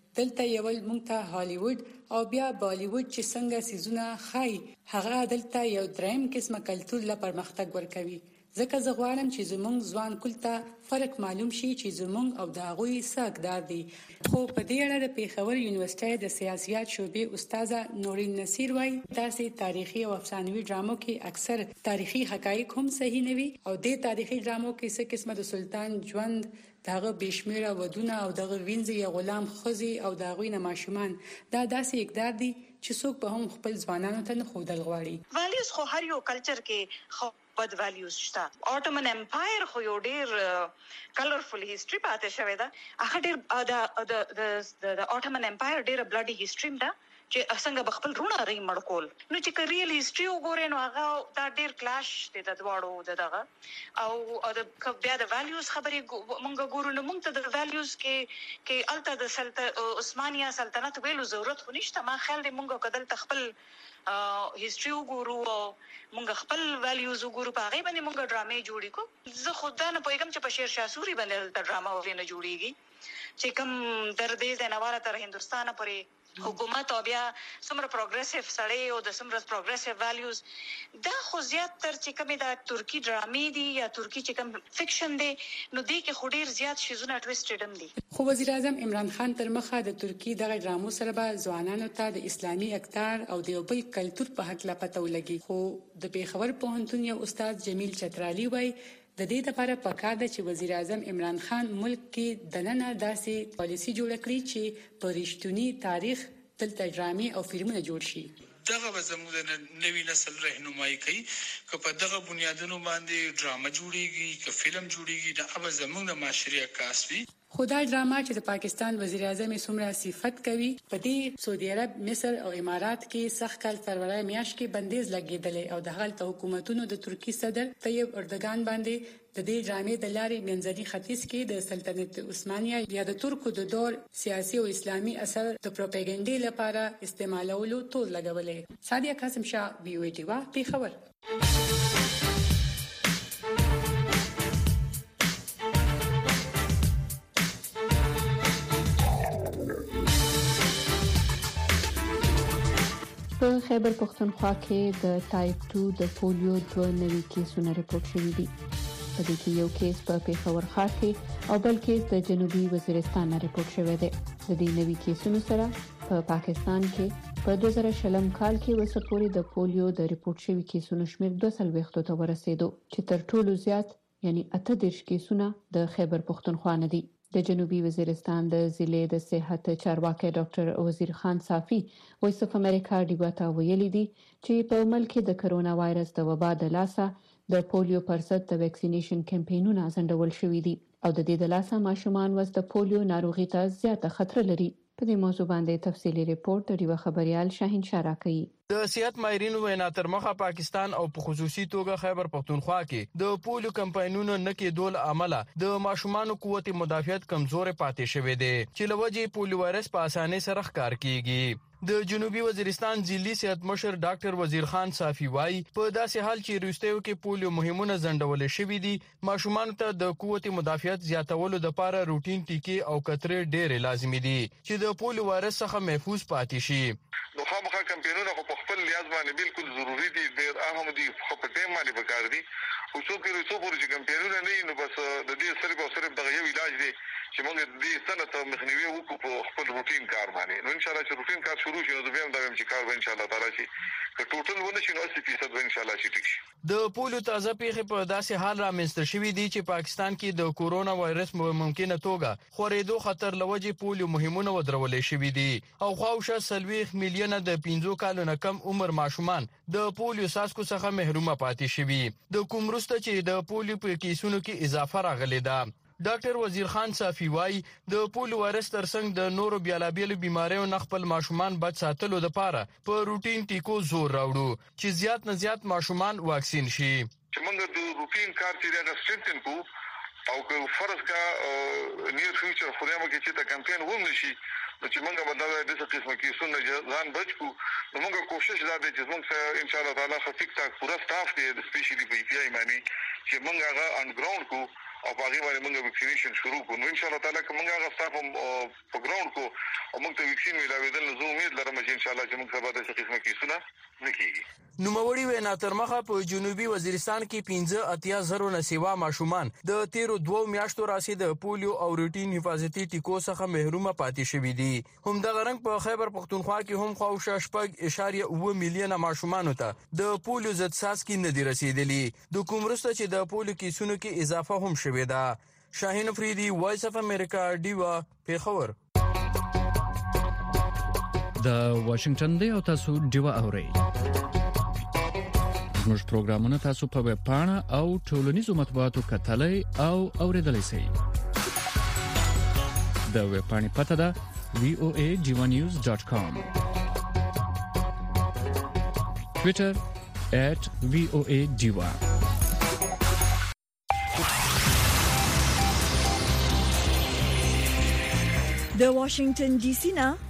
دلته یو مونږ ته هالیوډ او بیا بالیوډ چې څنګه سيزونه خای هغه دلته یو دریم قسمه کلچر لا پرمختګ ورکوي. ځکه زه غواړم چې زمونږ ځوان کول ته فرق معلوم شي چې زمونږ او د هغوی څخه دي. خو په دې اړه د پیښور یونیورسيټي د سیاسيات شعبې استاد نورین نصیر وايي داسې تاریخي او افسانوي ډرامو کې اکثر تاریخي حقایق هم صحیح نه وي او د تاریخي ډرامو کې څه قسمه د سلطان ژوند دغه بشمیره ودونه او دغه وینځي یا غلام خزي او دغه نه ماشومان دا داسې اقدار دي چې څوک به هم خپل ځوانانو ته نه خودل غواړي. والیوز خو هر یو کلچر کې خو بد والیوز شته. اټومن امپایر خو یو ډیر کلرفل هیستوري پاتې شوی دا. هغه ډیر د د د اټومن امپایر ډیر بلډي هیستوري ده چې څنګه بخپل رونه ری مړکول. نو چې ریل هیستوري وګورئ نو هغه دا ډیر کلاش دی د دواړو دغه او د بیا د والیوز خبرې مونږ ګورو نو مونږ ته د والیوز کې کې الته د سلطنت عثمانیه سلطنت ویلو ضرورت خو نشته. ما خیال دی مونږ کدل تخپل هیستوري وګورو او مونږ خپل والیوز وګورو په هغه باندې مونږ ډرامې جوړې کو. زه خود نه پوهیږم چې په شیر شاه سوري باندې د ډراما ورنه جوړیږي چې کوم در دې زنواره تر هندستان پورې حکومت او بیا سمره پروګریسیو سړی او د سمره پروګریسیو والیوز دا خو زیات تر چې کومه د ترکی ډرامې دي یا ترکی چې کوم فکشن دي نو دې کې خډیر زیات شیزونه ټویسټډ هم دي. خو وزیر اعظم عمران خان تر مخه د ترکی دغه ډرامو سره به ځوانانو ته د اسلامي اقدار او د یو بل کلچر په حق لا پته ولګي. خو د پیښور پوهنتون یو استاد جمیل چترالی وای د دې لپاره پکار ده چې وزیر اعظم عمران خان ملک کې د نن داسې پالیسي جوړ کړي چې په رښتونی تاریخ دلته ډرامې او فلمونه جوړ شي. دغه به زموږ د نوي نسل رهنمایي کوي که په دغه بنیادونو باندې ډرامه جوړیږي که فلم جوړیږي دا به زموږ د معاشري عکاس وي. خدای ډراما چې د پاکستان وزیر اعظم څومره صفت کوي په دې سعودي عرب مصر او امارات کې سخت کال فروری میاشت کې بندیز لګیدلې او د هغه حکومتونو د ترکی صدر طیب اردوغان باندې د دې ډرامې د لارې منځني ختیځ کې د سلطنت عثمانیه یا د ترکو د دور سیاسي او اسلامي اثر د پروپاګاندا لپاره استعمالولو تور لګولې. سادیا قاسم شاه وی او ټی وا پیښور. په خیبر پختونخوا کې د ټایپ دو د پولیو دوه نوي کیسونه ریپورت شوي دي. په دې کې یو کیس په پیښور ښار کې او بل کیس د جنوبي وزیرستان ریپورت شوی دی. د دې نوي کیسونو سره په پاکستان کې په دوه زره شلم کال کې وسپوري د پولیو د ریپورت شوي کیسونو شمېر دوه سلويخت ته ورسېدو چې تر ټولو زیات یعنی اته دیرش کیسونه د خیبر پختونخوا نه دي. د جنوبي وزیرستان د ضلع د صحت چارواکي ډاکټر وزیر خان صافي وایس اف امریکا ډیوټا ویلي دي چې په ملک کې د کرونا وایرس د وبا د لاسه د پولیو پر ضد د ویکسینیشن کمپاینونه ځنډول شوې دي او د دې د لاسه ماشومان وس د پولیو ناروغي ته زیاته خطر لري. په دې موضوع باندې تفصیلی ریپورت د ډیوه خبريال شاهین شارا کوي. د صحت ماهرینو وینا تر مخه پاکستان او په خصوصي توګه خیبر پختونخوا کې د پولیو کمپاینونو نه کېدول عمله د ماشومان قوت مدافعت کمزور پاتې شوې دي چې لوجه پولیو وایرس په اسانۍ سره ښکار کیږي. د جنوبي وزیرستان ضلعي صحت مشر ډاکټر وزیر خان صافي وايي په داسې حال چې روستیو کې پولیو مهمونه ځنډول شوې دي ماشومان ته د قوت مدافعت زیاتولو لپاره روټین ټیکي او کترې ډېر لازمي دي چې د پولیو وایرس څخه محفوظ پاتې شي. نو خامخا کمپاینونه خو په خپل لیاز باندې بالکل ضروری دي ډېر اهم دي خو په ټیم باندې پکار دي خو څو کې څو پورې چې کمپاینونه نه نو بس د دې صرف او صرف دغه یو علاج دی چې موږ د دې سنت مخنیوي وکړو په خپل روټین کار باندې. نو ان شاء الله چې روټین کار شروع شي نو د بیا هم چې کار به ان شاء الله تعالی شي که ټوټل ونه شي نو اسی فیصد به ان شاء الله شي ټیک شي. د پولیو تازه پیښې په داسې حال رامنځته شوې دي چې پاکستان کې د کورونا وایرس ممکنه توګه خورېدو خطر لوجه پولیو مهمونه ودرولې شوې دي او خواوشه سلويخ میلیونه د پنځو کالو نه کم عمر ماشومان د پولیو ساسکو څخه محرومه پاتې شوي. د کوم وروسته چې د پولیو په کیسونو کې اضافه راغلې ده. ډاکټر وزیر خان صافي وايي د پولیو وایرس ترڅنګ د نورو بیلابیلو بیماریو نه خپل ماشومان بچ ساتلو لپاره په روټین ټیکو زور راوړو چې زیات نه زیات ماشومان واکسین شي. چې موږ د روټین کار چې دا ستنټن کو او که فرض کا نیر فیوچر خو دې موږ چې تا کمپاین ووم نشي نو چې موږ به دا د څه قسمه کې سن ځان بچ کو نو موږ کوشش دا دي چې موږ ان شاء الله تعالی خفيف تاک پورا سټاف دې سپیشلی په پی آی باندې چې موږ هغه ان ګراوند کو او په هغه باندې موږ ویکسینیشن شروع کوو ان شاء الله تعالی کومه هغه ستاف په ګراوند کو او موږ ته ویکسین ملاویدل نو زه امید لرم چې ان شاء الله چې موږ سبا د څه قسمه کیسونه نکېږي. نوموړي وینا تر مخه په جنوبي وزیرستان کې پنځه اتیا زره نسیوا ماشومان د تیرو دوو میاشتو راسي د پولیو او روټین حفاظتي ټیکو څخه محرومه پاتې شوې دي. هم د غرنګ په خیبر پختونخوا کې هم خواوشا شپږ اشاریه اوه میلیونه ماشومان ته د پولیو ضد څاڅکي نه دي رسیدلي. د کومرسته چې د پولیو کیسونو کې اضافه هم شوې ده. شاهین افریدي، وایس اف امریکا، ډیوا، پیښور. د واشنگټن دی او تاسو ډیوا اورئ. زموږ پروګرامونه تاسو په ویب پاڼه او ټولنیزو مطبوعاتو کتلای او اوریدلای شئ. د ویب پاڼې پته ده وی او ای ډیوا نیوز ډاٹ کام. ټوئیټر at وی او ای ډیوا. د واشنگټن ډي سي نه